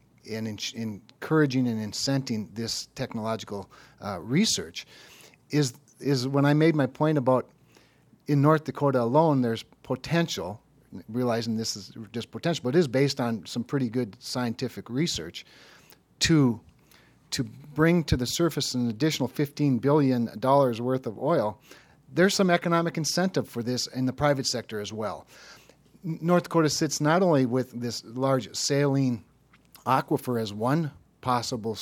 encouraging and incenting this technological research, is when I made my point about in North Dakota alone, there's potential, realizing this is just potential, but it is based on some pretty good scientific research, to bring to the surface an additional $15 billion worth of oil. There's some economic incentive for this in the private sector as well. North Dakota sits not only with this large saline aquifer as one possible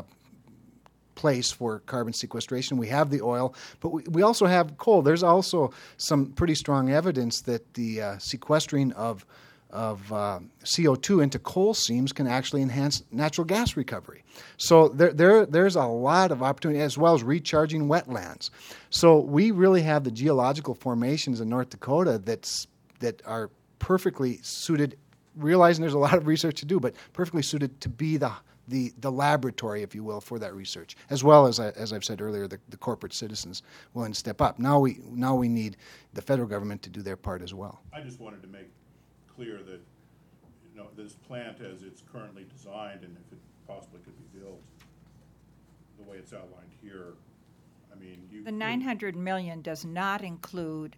place for carbon sequestration. We have the oil, but we also have coal. There's also some pretty strong evidence that the sequestering of CO2 into coal seams can actually enhance natural gas recovery. So there's a lot of opportunity, as well as recharging wetlands. So we really have the geological formations in North Dakota that are perfectly suited, realizing there's a lot of research to do, but perfectly suited to be the laboratory, if you will, for that research, as well as I've said earlier, the corporate citizens willing to step up. Now we need the federal government to do their part as well. I just wanted to make clear that, this plant as it's currently designed, and if it possibly could be built the way it's outlined here, I mean, The $900 million does not include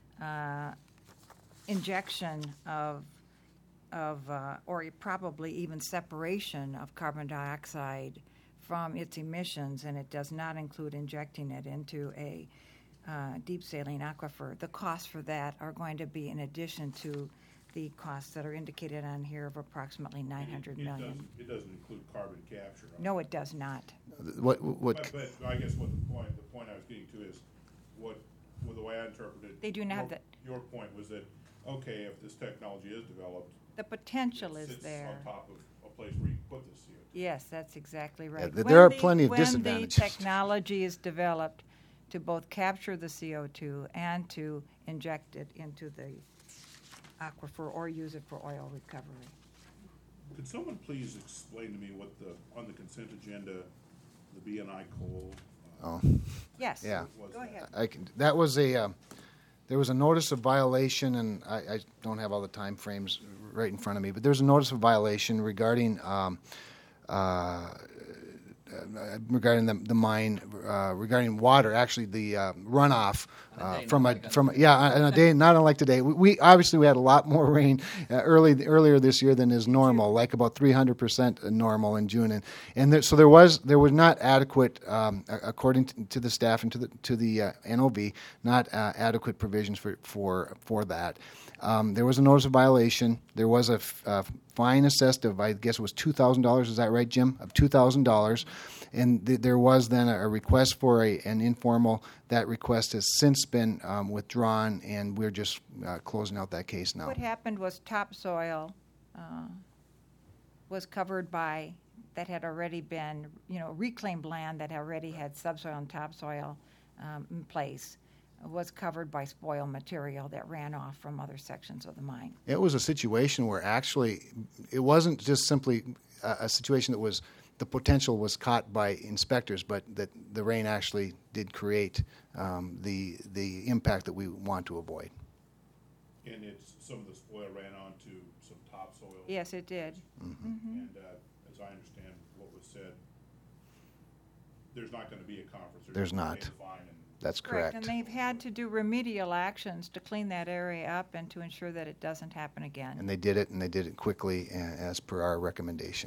injection of or probably even separation of carbon dioxide from its emissions, and it does not include injecting it into a deep saline aquifer. The costs for that are going to be in addition to the costs that are indicated on here of approximately $900 million. It doesn't include carbon capture. No, it does not. What? But I guess what the point I was getting to is the way I interpreted. They do not have that. Your point was that, okay, if this technology is developed, The potential it is sits there. on top of a place where you can put this CO2. Yes, that's exactly right. Yeah, there are plenty of When disadvantages. the technology is developed to both capture the CO2 and to inject it into the aquifer or use it for oil recovery. Could someone please explain to me what on the consent agenda, the BNI coal? Oh. Yes. Yeah. was Go that? ahead. That was there was a notice of violation, and I don't have all the time frames right in front of me, but there's a notice of violation regarding the mine, regarding water, actually the runoff on a day not unlike today. We obviously had a lot more rain earlier this year than is normal, like about 300% normal in June, so there was not adequate, according to the staff and to the NOV, not adequate provisions for that. There was a notice of violation. There was a fine assessed of, I guess it was $2,000. Is that right, Jim? Of $2,000. And there was then a request for an informal. That request has since been withdrawn, and we're just closing out that case now. What happened was topsoil was covered by, that had already been, reclaimed land that already had subsoil and topsoil in place, was covered by spoil material that ran off from other sections of the mine. It was a situation where actually it wasn't just simply a situation that was, the potential was caught by inspectors, but that the rain actually did create the impact that we want to avoid. And some of the spoil ran onto some topsoil. Yes, it did. Mm-hmm. And as I understand what was said, there's not going to be a conference. There's not. That's correct. And they've had to do remedial actions to clean that area up and to ensure that it doesn't happen again. And they did it quickly as per our recommendation.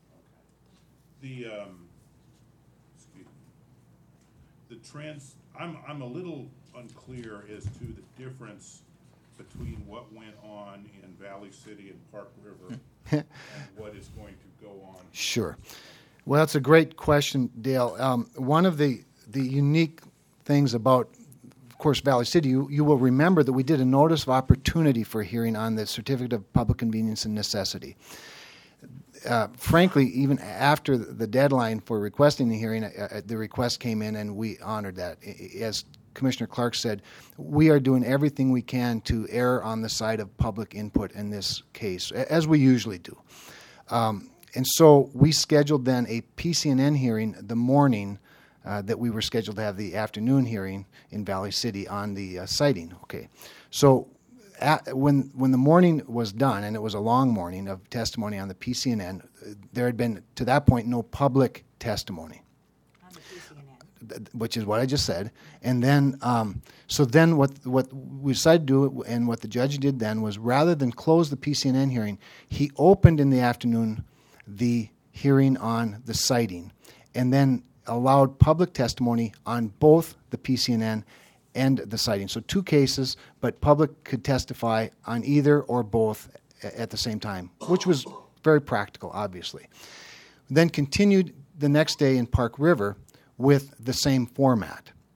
I'm a little unclear as to the difference between what went on in Valley City and Park River and what is going to go on. Sure. Well, that's a great question, Dale. One of the unique things about, of course, Valley City, you will remember that we did a notice of opportunity for hearing on the Certificate of Public Convenience and Necessity. Frankly, even after the deadline for requesting the hearing, the request came in and we honored that. As Commissioner Clark said, we are doing everything we can to err on the side of public input in this case, as we usually do. And so we scheduled then a PCNN hearing the morning that we were scheduled to have the afternoon hearing in Valley City on the siting. Okay, so when the morning was done, and it was a long morning of testimony on the PCNN, there had been to that point no public testimony, On the PCNN. which is what I just said. And then, so then what we decided to do, and what the judge did then, was rather than close the PCNN hearing, he opened in the afternoon the hearing on the siting, and then allowed public testimony on both the PCNN and the siting. So two cases, but public could testify on either or both at the same time, which was very practical, obviously. Then continued the next day in Park River with the same format.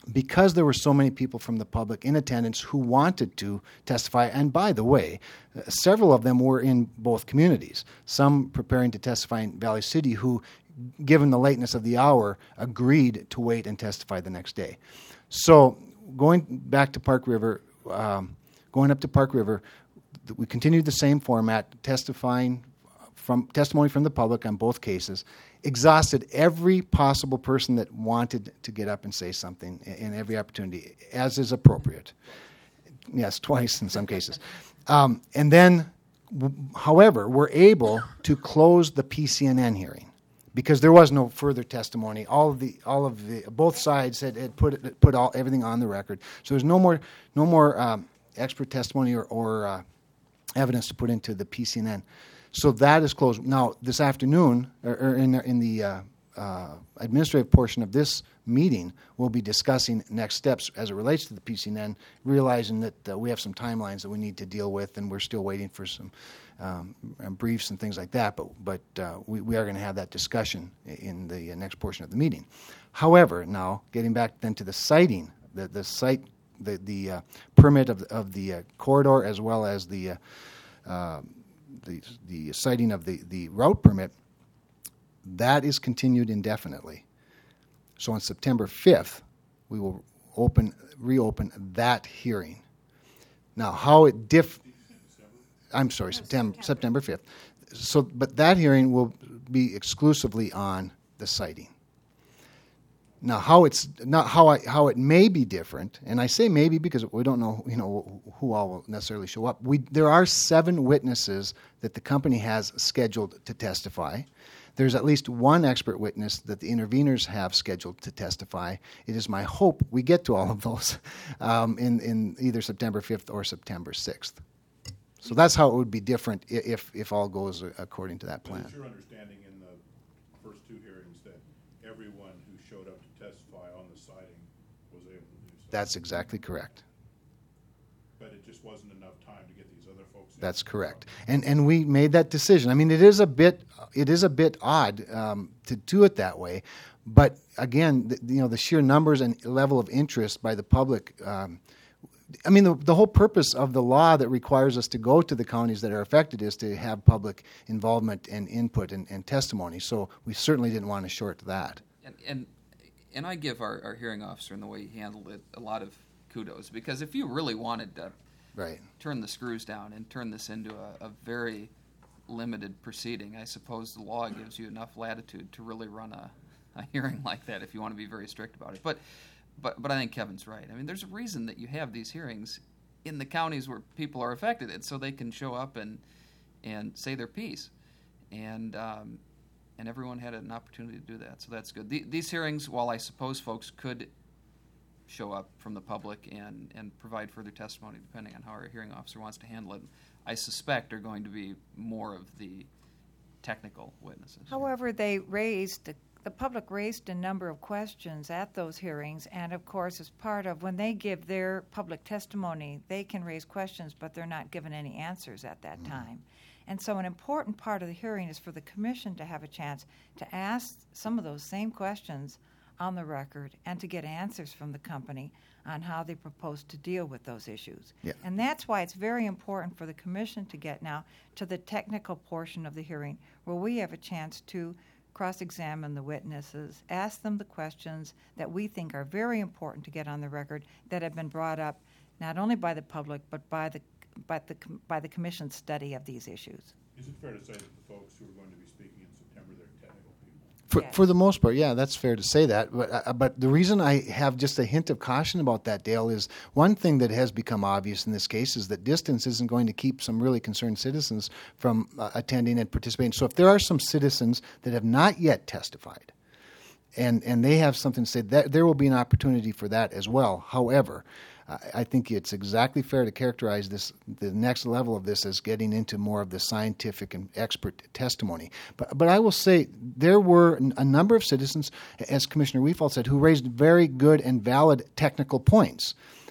because there were so many people from the public in attendance who wanted to testify, and by the way, several of them were in both communities, some preparing to testify in Valley City who, given the lateness of the hour, agreed to wait and testify the next day. So going back to Park River, going up to Park River, we continued the same format, testimony from the public on both cases, exhausted every possible person that wanted to get up and say something in every opportunity, as is appropriate. Yes, twice in some cases. And then, however, we're able to close the PCNN hearing because there was no further testimony. Both sides had put everything on the record. So there's no more expert testimony or evidence to put into the PCNN. So that is closed. Now, this afternoon, or in the administrative portion of this meeting, we'll be discussing next steps as it relates to the PCNN, realizing that we have some timelines that we need to deal with, and we're still waiting for some briefs and things like that. But we are going to have that discussion in the next portion of the meeting. However, now getting back then to the siting, the site, the permit of the corridor, as well as the citing of the route permit, that is continued indefinitely. So on September 5th, we will reopen that hearing. Now, how it September 5th. So, but that hearing will be exclusively on the citing. Now, how it may be different, and I say maybe because we don't know, who all will necessarily show up. There are 7 witnesses that the company has scheduled to testify. There's at least one expert witness that the interveners have scheduled to testify. It is my hope we get to all of those in either September 5th or September 6th. So that's how it would be different if all goes according to that plan. But it's your understanding in the first 2 hearings that everyone who showed up to testify on the citing was able to do so? That's exactly correct. But it just wasn't enough time to get these other folks in. That's correct. And we made that decision. I mean, it is a bit odd to do it that way, but again, the sheer numbers and level of interest by the public. The whole purpose of the law that requires us to go to the counties that are affected is to have public involvement and input and testimony. So we certainly didn't want to short that. And I give our hearing officer and the way he handled it a lot of kudos, because if you really wanted to turn the screws down and turn this into a very limited proceeding, I suppose the law gives you enough latitude to really run a hearing like that if you want to be very strict about it. But I think Kevin's right. I mean, there's a reason that you have these hearings in the counties where people are affected, and so they can show up and say their piece, and everyone had an opportunity to do that. So that's good. These hearings, while I suppose folks could show up from the public and provide further testimony depending on how our hearing officer wants to handle it, I suspect are going to be more of the technical witnesses. However, the public raised a number of questions at those hearings, and of course, as part of when they give their public testimony, they can raise questions, but they're not given any answers at that time. And so an important part of the hearing is for the commission to have a chance to ask some of those same questions on the record and to get answers from the company on how they propose to deal with those issues. Yeah. And that's why it's very important for the commission to get now to the technical portion of the hearing where we have a chance to cross-examine the witnesses, ask them the questions that we think are very important to get on the record that have been brought up not only by the public but by the commission's study of these issues. Is it fair to say that the folks who are going to be speaking in September, they're technical people? For the most part, yeah, that's fair to say that. But the reason I have just a hint of caution about that, Dale, is one thing that has become obvious in this case is that distance isn't going to keep some really concerned citizens from attending and participating. So if there are some citizens that have not yet testified and they have something to say, there will be an opportunity for that as well. However, I think it's exactly fair to characterize the next level of this as getting into more of the scientific and expert testimony. But I will say there were a number of citizens, as Commissioner Weefald said, who raised very good and valid technical points.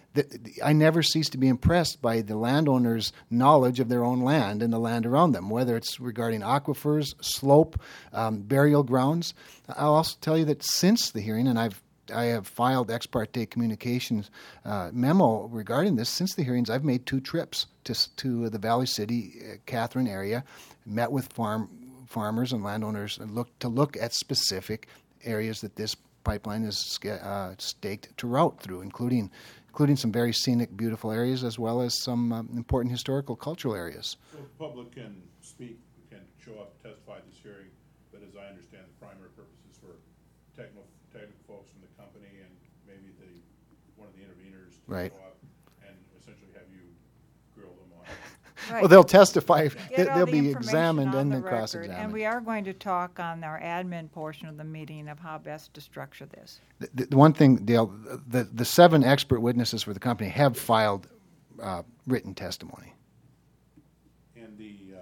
I never cease to be impressed by the landowners' knowledge of their own land and the land around them, whether it's regarding aquifers, slope, burial grounds. I'll also tell you that since the hearing, and I've I have filed ex parte communications memo regarding this. Since the hearings, I've made 2 trips to the Valley City, Catherine area, met with farmers and landowners, and look at specific areas that this pipeline is staked to route through, including some very scenic, beautiful areas, as well as some important historical, cultural areas. So the public can speak, can show up, testify at this hearing, but as I understand, the primary purpose is for technical folks from the company and maybe one of the interveners to Right. show up and essentially have you grill them on it. Right. Well, they'll testify. Get all They'll the be information examined on and the then record. cross-examined. And we are going to talk on our admin portion of the meeting of how best to structure this. The one thing, Dale, the 7 expert witnesses for the company have filed written testimony. And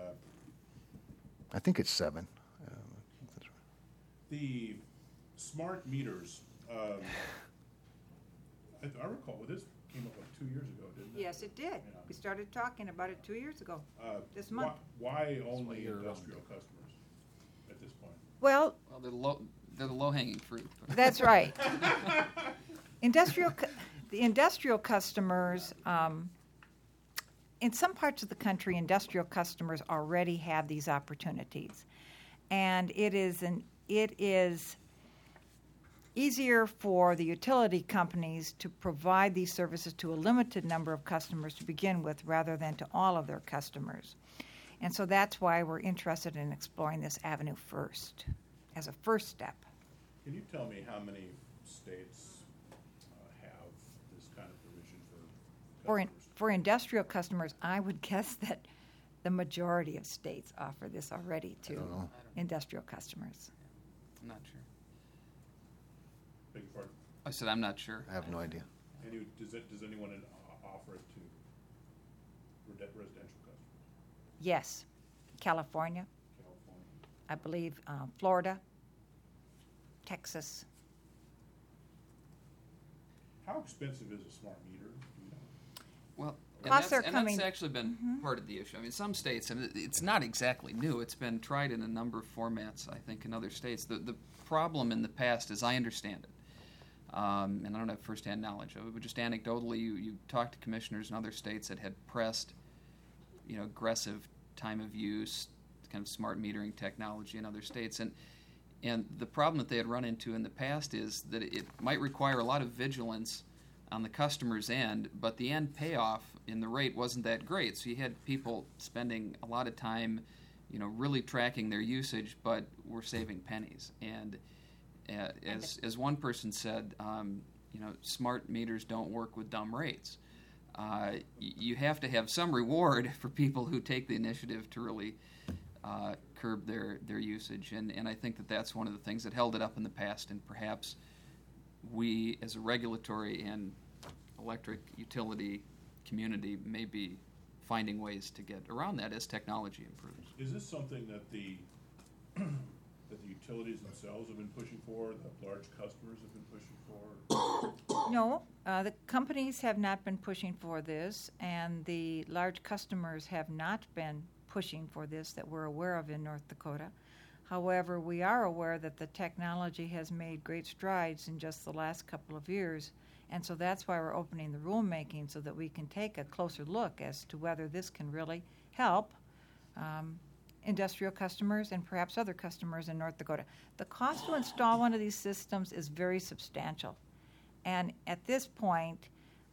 I think it's 7. the smart meters, I recall, well, this came up like 2 years ago, didn't it? Yes, it did. Yeah. We started talking about it 2 years ago, this Why- month. Why only industrial customers at this point? Well, Well, they're the low-hanging fruit. that's right. The industrial customers, in some parts of the country, industrial customers already have these opportunities. And it is easier for the utility companies to provide these services to a limited number of customers to begin with rather than to all of their customers. And so that's why we're interested in exploring this avenue first, as a first step. Can you tell me how many states have this kind of provision for customers? For industrial customers, I would guess that the majority of states offer this already to industrial customers. I'm not sure. Beg your pardon? I said I'm not sure. I have no idea. Does anyone offer it to residential customers? Yes, California, California? I believe Florida, Texas. How expensive is a smart meter? Do you know? Well, Costs are that's coming- actually been part of the issue. I mean, some states, and it's not exactly new. It's been tried in a number of formats, I think, in other states. The problem in the past, as I understand it, and I don't have firsthand knowledge of it, but just anecdotally, you talk to commissioners in other states that had pressed, aggressive time of use, kind of smart metering technology in other states, and the problem that they had run into in the past is that it might require a lot of vigilance on the customer's end, but the end payoff in the rate wasn't that great. So you had people spending a lot of time, really tracking their usage, but were saving pennies. And as one person said, smart meters don't work with dumb rates. You have to have some reward for people who take the initiative to really curb their usage, and I think that's one of the things that held it up in the past, and perhaps we as a regulatory and electric utility community may be finding ways to get around that as technology improves. Is this something that the utilities themselves have been pushing for, that large customers have been pushing for? No, the companies have not been pushing for this, and the large customers have not been pushing for this that we're aware of in North Dakota. However, we are aware that the technology has made great strides in just the last couple of years, and so that's why we're opening the rulemaking so that we can take a closer look as to whether this can really help industrial customers and perhaps other customers in North Dakota. The cost to install one of these systems is very substantial, and at this point,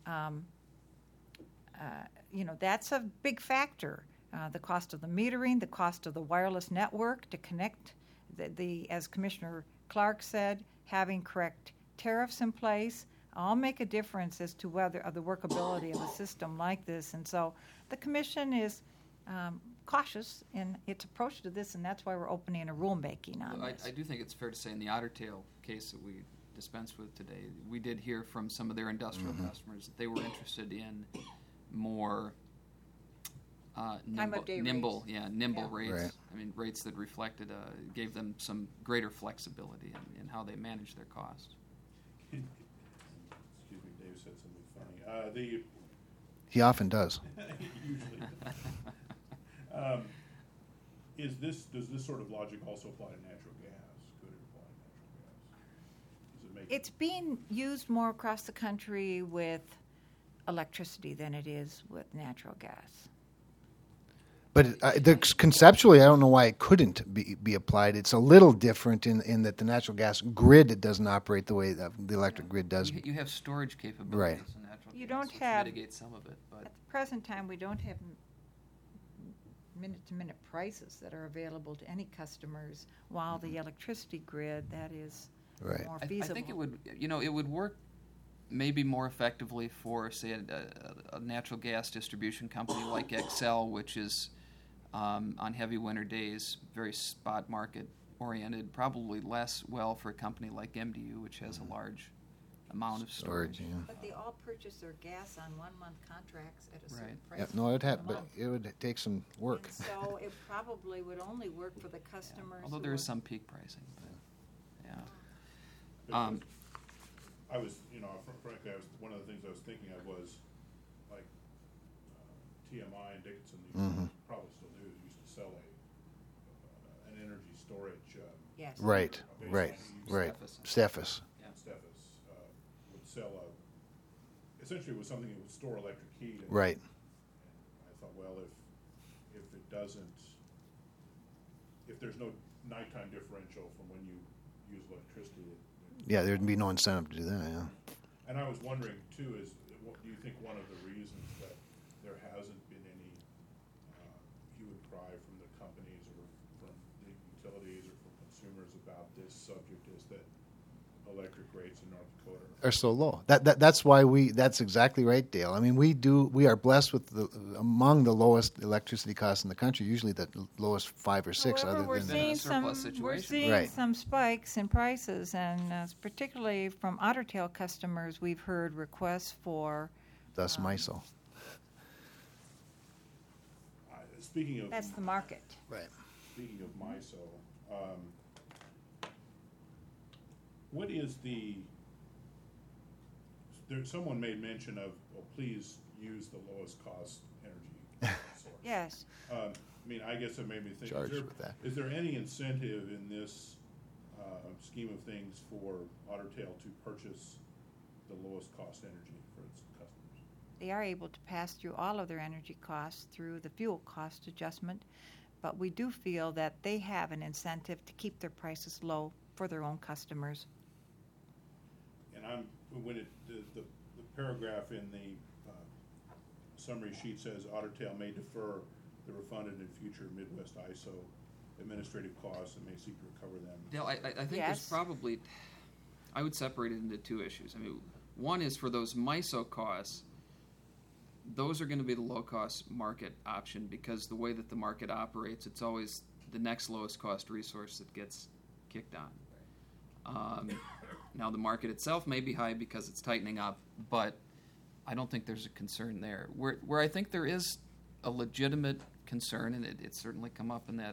that's a big factor. The cost of the metering, the cost of the wireless network to connect, as Commissioner Clark said, having correct tariffs in place, all make a difference as to whether the workability of a system like this. And so the Commission is cautious in its approach to this, and that's why we're opening a rulemaking on this. I do think it's fair to say in the Otter Tail case that we dispensed with today, we did hear from some of their industrial customers that they were interested in more nimble rates. Right. I mean, rates that reflected, gave them some greater flexibility in how they manage their costs. Excuse me, Dave said something funny. He often does. Usually. Does this sort of logic also apply to natural gas? Could it apply to natural gas? Does it make. It's being used more across the country with electricity than it is with natural gas. But conceptually, I don't know why it couldn't be applied. It's a little different in that the natural gas grid doesn't operate the way that the electric grid does. You have storage capabilities Right. in natural You gas, don't which have- mitigate some of it, but At the present time, we don't have minute-to-minute prices that are available to any customers, while the electricity grid, that is Right. more I feasible. think it would work maybe more effectively for, say, a natural gas distribution company like Xcel, which is on heavy winter days, very spot market oriented. Probably less well for a company like MDU, which has a large amount of storage. Yeah. But they all purchase their gas on one-month contracts at a certain Right. price. Yeah, no, per but month. it would take some work. And so it probably would only work for the customers. Although who there is are- some peak pricing, but yeah. Because I was, frankly, one of the things I was thinking of was, like, TMI and Dickinson, probably still do, used to sell an energy storage. Yes. Right, baseline right, use. right. Steffes. Steffes. Steffes would sell essentially it was something that would store electric heat. And Right. I thought, well, if it doesn't, if there's no nighttime differential from when you use electricity, Yeah, there'd be no incentive to do that. Yeah. and I was wondering too, do you think one of the reasons that there hasn't been any hue and cry from the companies or from the utilities or from consumers about this subject is that electric rates in North Dakota Are so low. That's why that's exactly right, Dale. I mean, we are blessed with among the lowest electricity costs in the country. Usually the lowest 5 or 6. However, other we're than seeing surplus some situation. Right. some spikes in prices, and particularly from Otter Tail customers, we've heard requests for. thus MISO. Speaking of That's the market. Right. Speaking of MISO, what is someone made mention of, well, please use the lowest cost energy source. Yes. I mean, I guess it made me think, Charged with that. is there any incentive in this scheme of things for Otter Tail to purchase the lowest cost energy for its customers? They are able to pass through all of their energy costs through the fuel cost adjustment, but we do feel that they have an incentive to keep their prices low for their own customers. And when the paragraph in the summary sheet says Otter Tail may defer the refunded in future Midwest ISO administrative costs and may seek to recover them. Dale, I think Yes. there's probably, I would separate it into two issues. I mean, one is for those MISO costs, those are going to be the low-cost market option because the way that the market operates, it's always the next lowest cost resource that gets kicked on. Now, the market itself may be high because it's tightening up, but I don't think there's a concern there. Where I think there is a legitimate concern, and it's certainly come up in that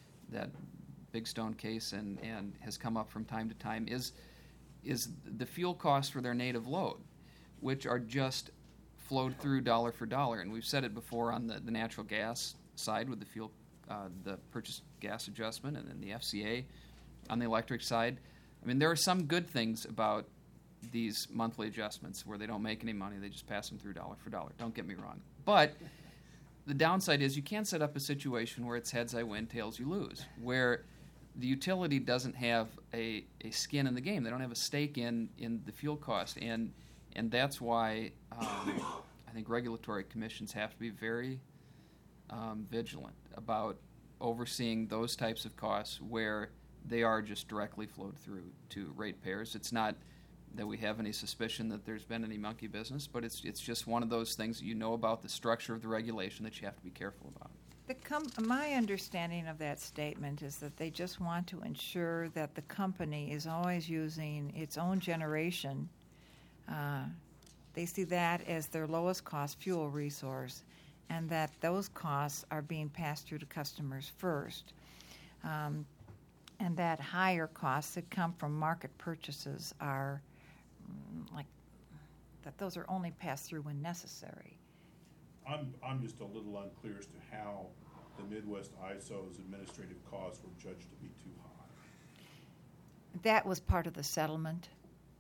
Big Stone case and has come up from time to time, is the fuel costs for their native load, which are just flowed through dollar for dollar. And we've said it before on the natural gas side with the fuel, the purchase gas adjustment, and then the FCA on the electric side. I mean, there are some good things about these monthly adjustments where they don't make any money. They just pass them through dollar for dollar. Don't get me wrong. But the downside is you can't set up a situation where it's heads I win, tails you lose, where the utility doesn't have a skin in the game. They don't have a stake in the fuel cost. And that's why I think regulatory commissions have to be very vigilant about overseeing those types of costs where they are just directly flowed through to ratepayers. It's not that we have any suspicion that there's been any monkey business, but it's just one of those things that you know about the structure of the regulation that you have to be careful about. My understanding of that statement is that they just want to ensure that the company is always using its own generation. They see that as their lowest cost fuel resource, and that those costs are being passed through to customers first. And that higher costs that come from market purchases are that those are only passed through when necessary. I'm just a little unclear as to how the Midwest ISO's administrative costs were judged to be too high. That was part of the settlement.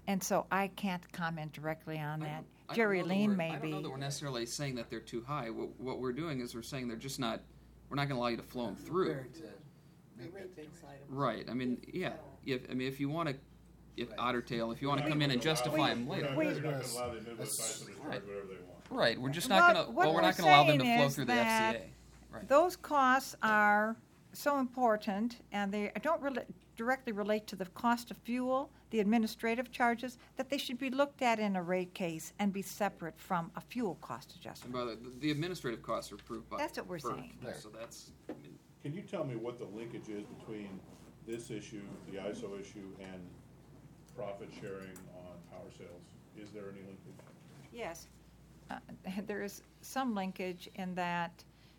And so I can't comment directly on that. I don't Jerry know that Lean we're- may I don't be. know that we're necessarily saying that they're too high. What we're doing is we're saying they're just not. We're not going to allow you to flow them through. The rate-based items. Right. I mean, yeah. If you want to, if Otter Tail, if you want to come in and justify them We're later. not going to allow the Midwest ISO to charge whatever they want. Right. We're just Well, not going to. what Well, we're not we're going to allow them to saying flow is through the that FCA. Right. Those costs are so important, and they don't directly relate to the cost of fuel, the administrative charges, that they should be looked at in a rate case and be separate from a fuel cost And adjustment. by the administrative costs are approved by. That's what we're FERC. saying. So that's. I mean, Can you tell me what the linkage is between this issue, the ISO issue, and profit sharing on power sales? Is there any linkage? Yes. There is some linkage in that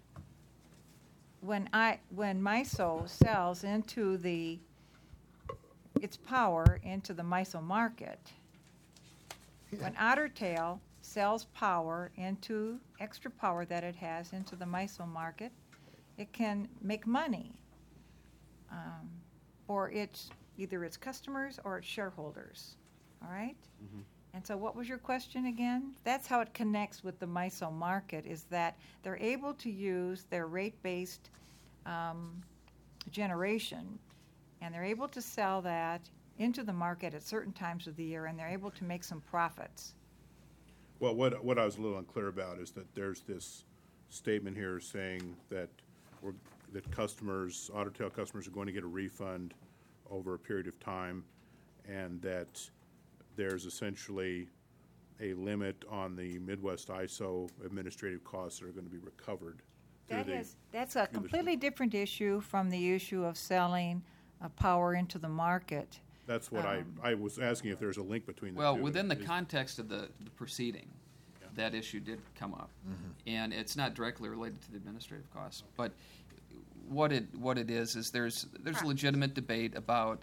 when MISO sells into its power into the MISO market, when Otter Tail sells power into extra power that it has into the MISO market, it can make money for either its customers or its shareholders. All right? Mm-hmm. And so what was your question again? That's how it connects with the MISO market, is that they're able to use their rate-based generation, and they're able to sell that into the market at certain times of the year, and they're able to make some profits. Well, what I was a little unclear about is that there's this statement here saying that customers, Otter Tail customers, are going to get a refund over a period of time, and that there's essentially a limit on the Midwest ISO administrative costs that are going to be recovered. That's a completely different issue from the issue of selling power into the market. That's what I was asking, if there's a link between the two. well, within the context of the proceeding, that issue did come up, and it's not directly related to the administrative costs. But what it is there's a legitimate debate about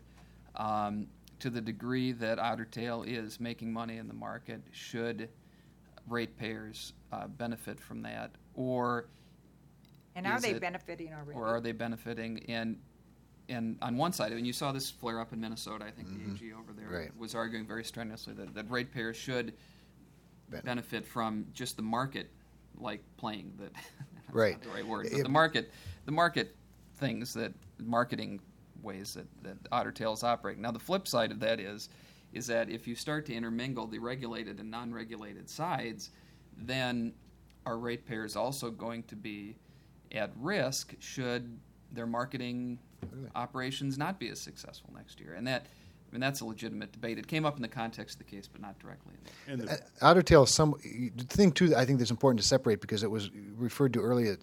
to the degree that Otter Tail is making money in the market, should ratepayers benefit from that, or And are is they it- benefiting already? or are they benefiting? And on one side, and you saw this flare up in Minnesota, I think the AG over there Right. was arguing very strenuously that ratepayers should benefit from just the market, like playing that. That's Right. not the right word, but the market things that marketing ways that Otter Tails operate. Now, the flip side of that is that if you start to intermingle the regulated and non-regulated sides, then are ratepayers also going to be at risk should their marketing operations not be as successful next year? And that's a legitimate debate. It came up in the context of the case, but not directly. And the, Otter Tail, the thing too that I think that's important to separate, because it was referred to earlier,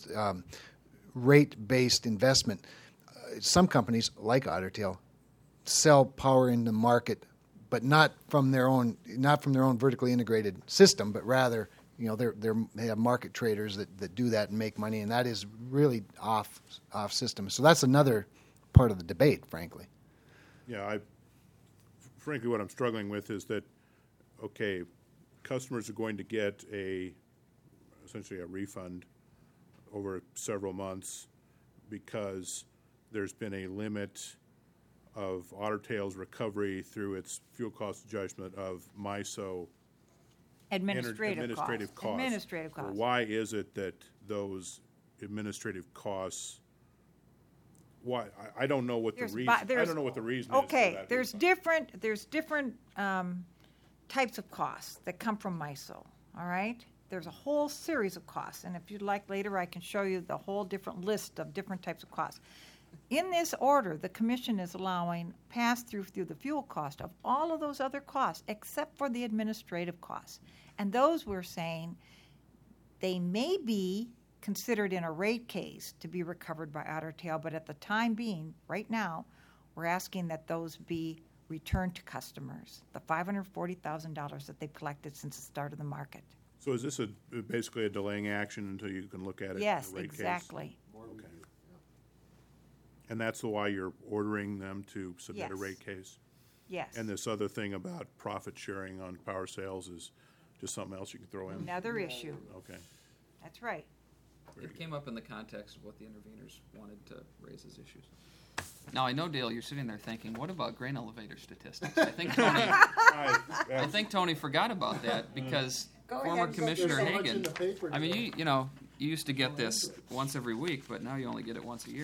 rate-based investment. Some companies, like Otter Tail, sell power in the market, but not from their own vertically integrated system, but rather, they have market traders that do that and make money, and that is really off system. So that's another part of the debate, frankly. yeah, frankly, what I'm struggling with is that, okay, customers are going to get essentially a refund over several months because there's been a limit of Otter Tail's recovery through its fuel cost adjustment of MISO Administrative costs. Well, why is it that those administrative costs? Why I don't know what the reason. I don't know what the reason is. Okay, For that there's refund. different types of costs that come from MISO. All right, there's a whole series of costs, and if you'd like later, I can show you the whole different list of different types of costs. In this order, the Commission is allowing pass-through through the fuel cost of all of those other costs except for the administrative costs. And those we're saying they may be considered in a rate case to be recovered by Otter Tail, but at the time being, right now, we're asking that those be returned to customers, the $540,000 that they've collected since the start of the market. So is this basically a delaying action until you can look at it Yes, in a rate exactly. Okay. And that's why you're ordering them to submit a Yes. rate case? Yes. And this other thing about profit sharing on power sales is just something else you can throw in? Another issue. Okay. That's right. It came up in the context of what the interveners wanted to raise as issues. Now, I know, Dale, you're sitting there thinking, what about grain elevator statistics? I think Tony, I think Tony forgot about that because Go former ahead, Commissioner There's so much in Hagan. the paper I mean, today. you used to get this once every week, but now you only get it once a year.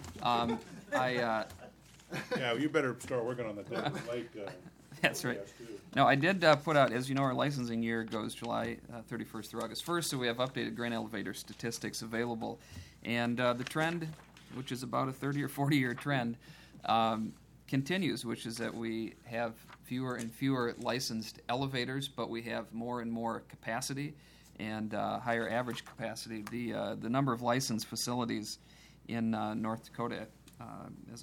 Yeah, you better start working on the Denton Lake. That's right. forecast, too. No, I did put out, as you know, our licensing year goes July 31st through August 1st, so we have updated grain elevator statistics available. And the trend, which is about a 30 or 40-year trend, continues, which is that we have fewer and fewer licensed elevators, but we have more and more capacity and higher average capacity. The number of licensed facilities in North Dakota, as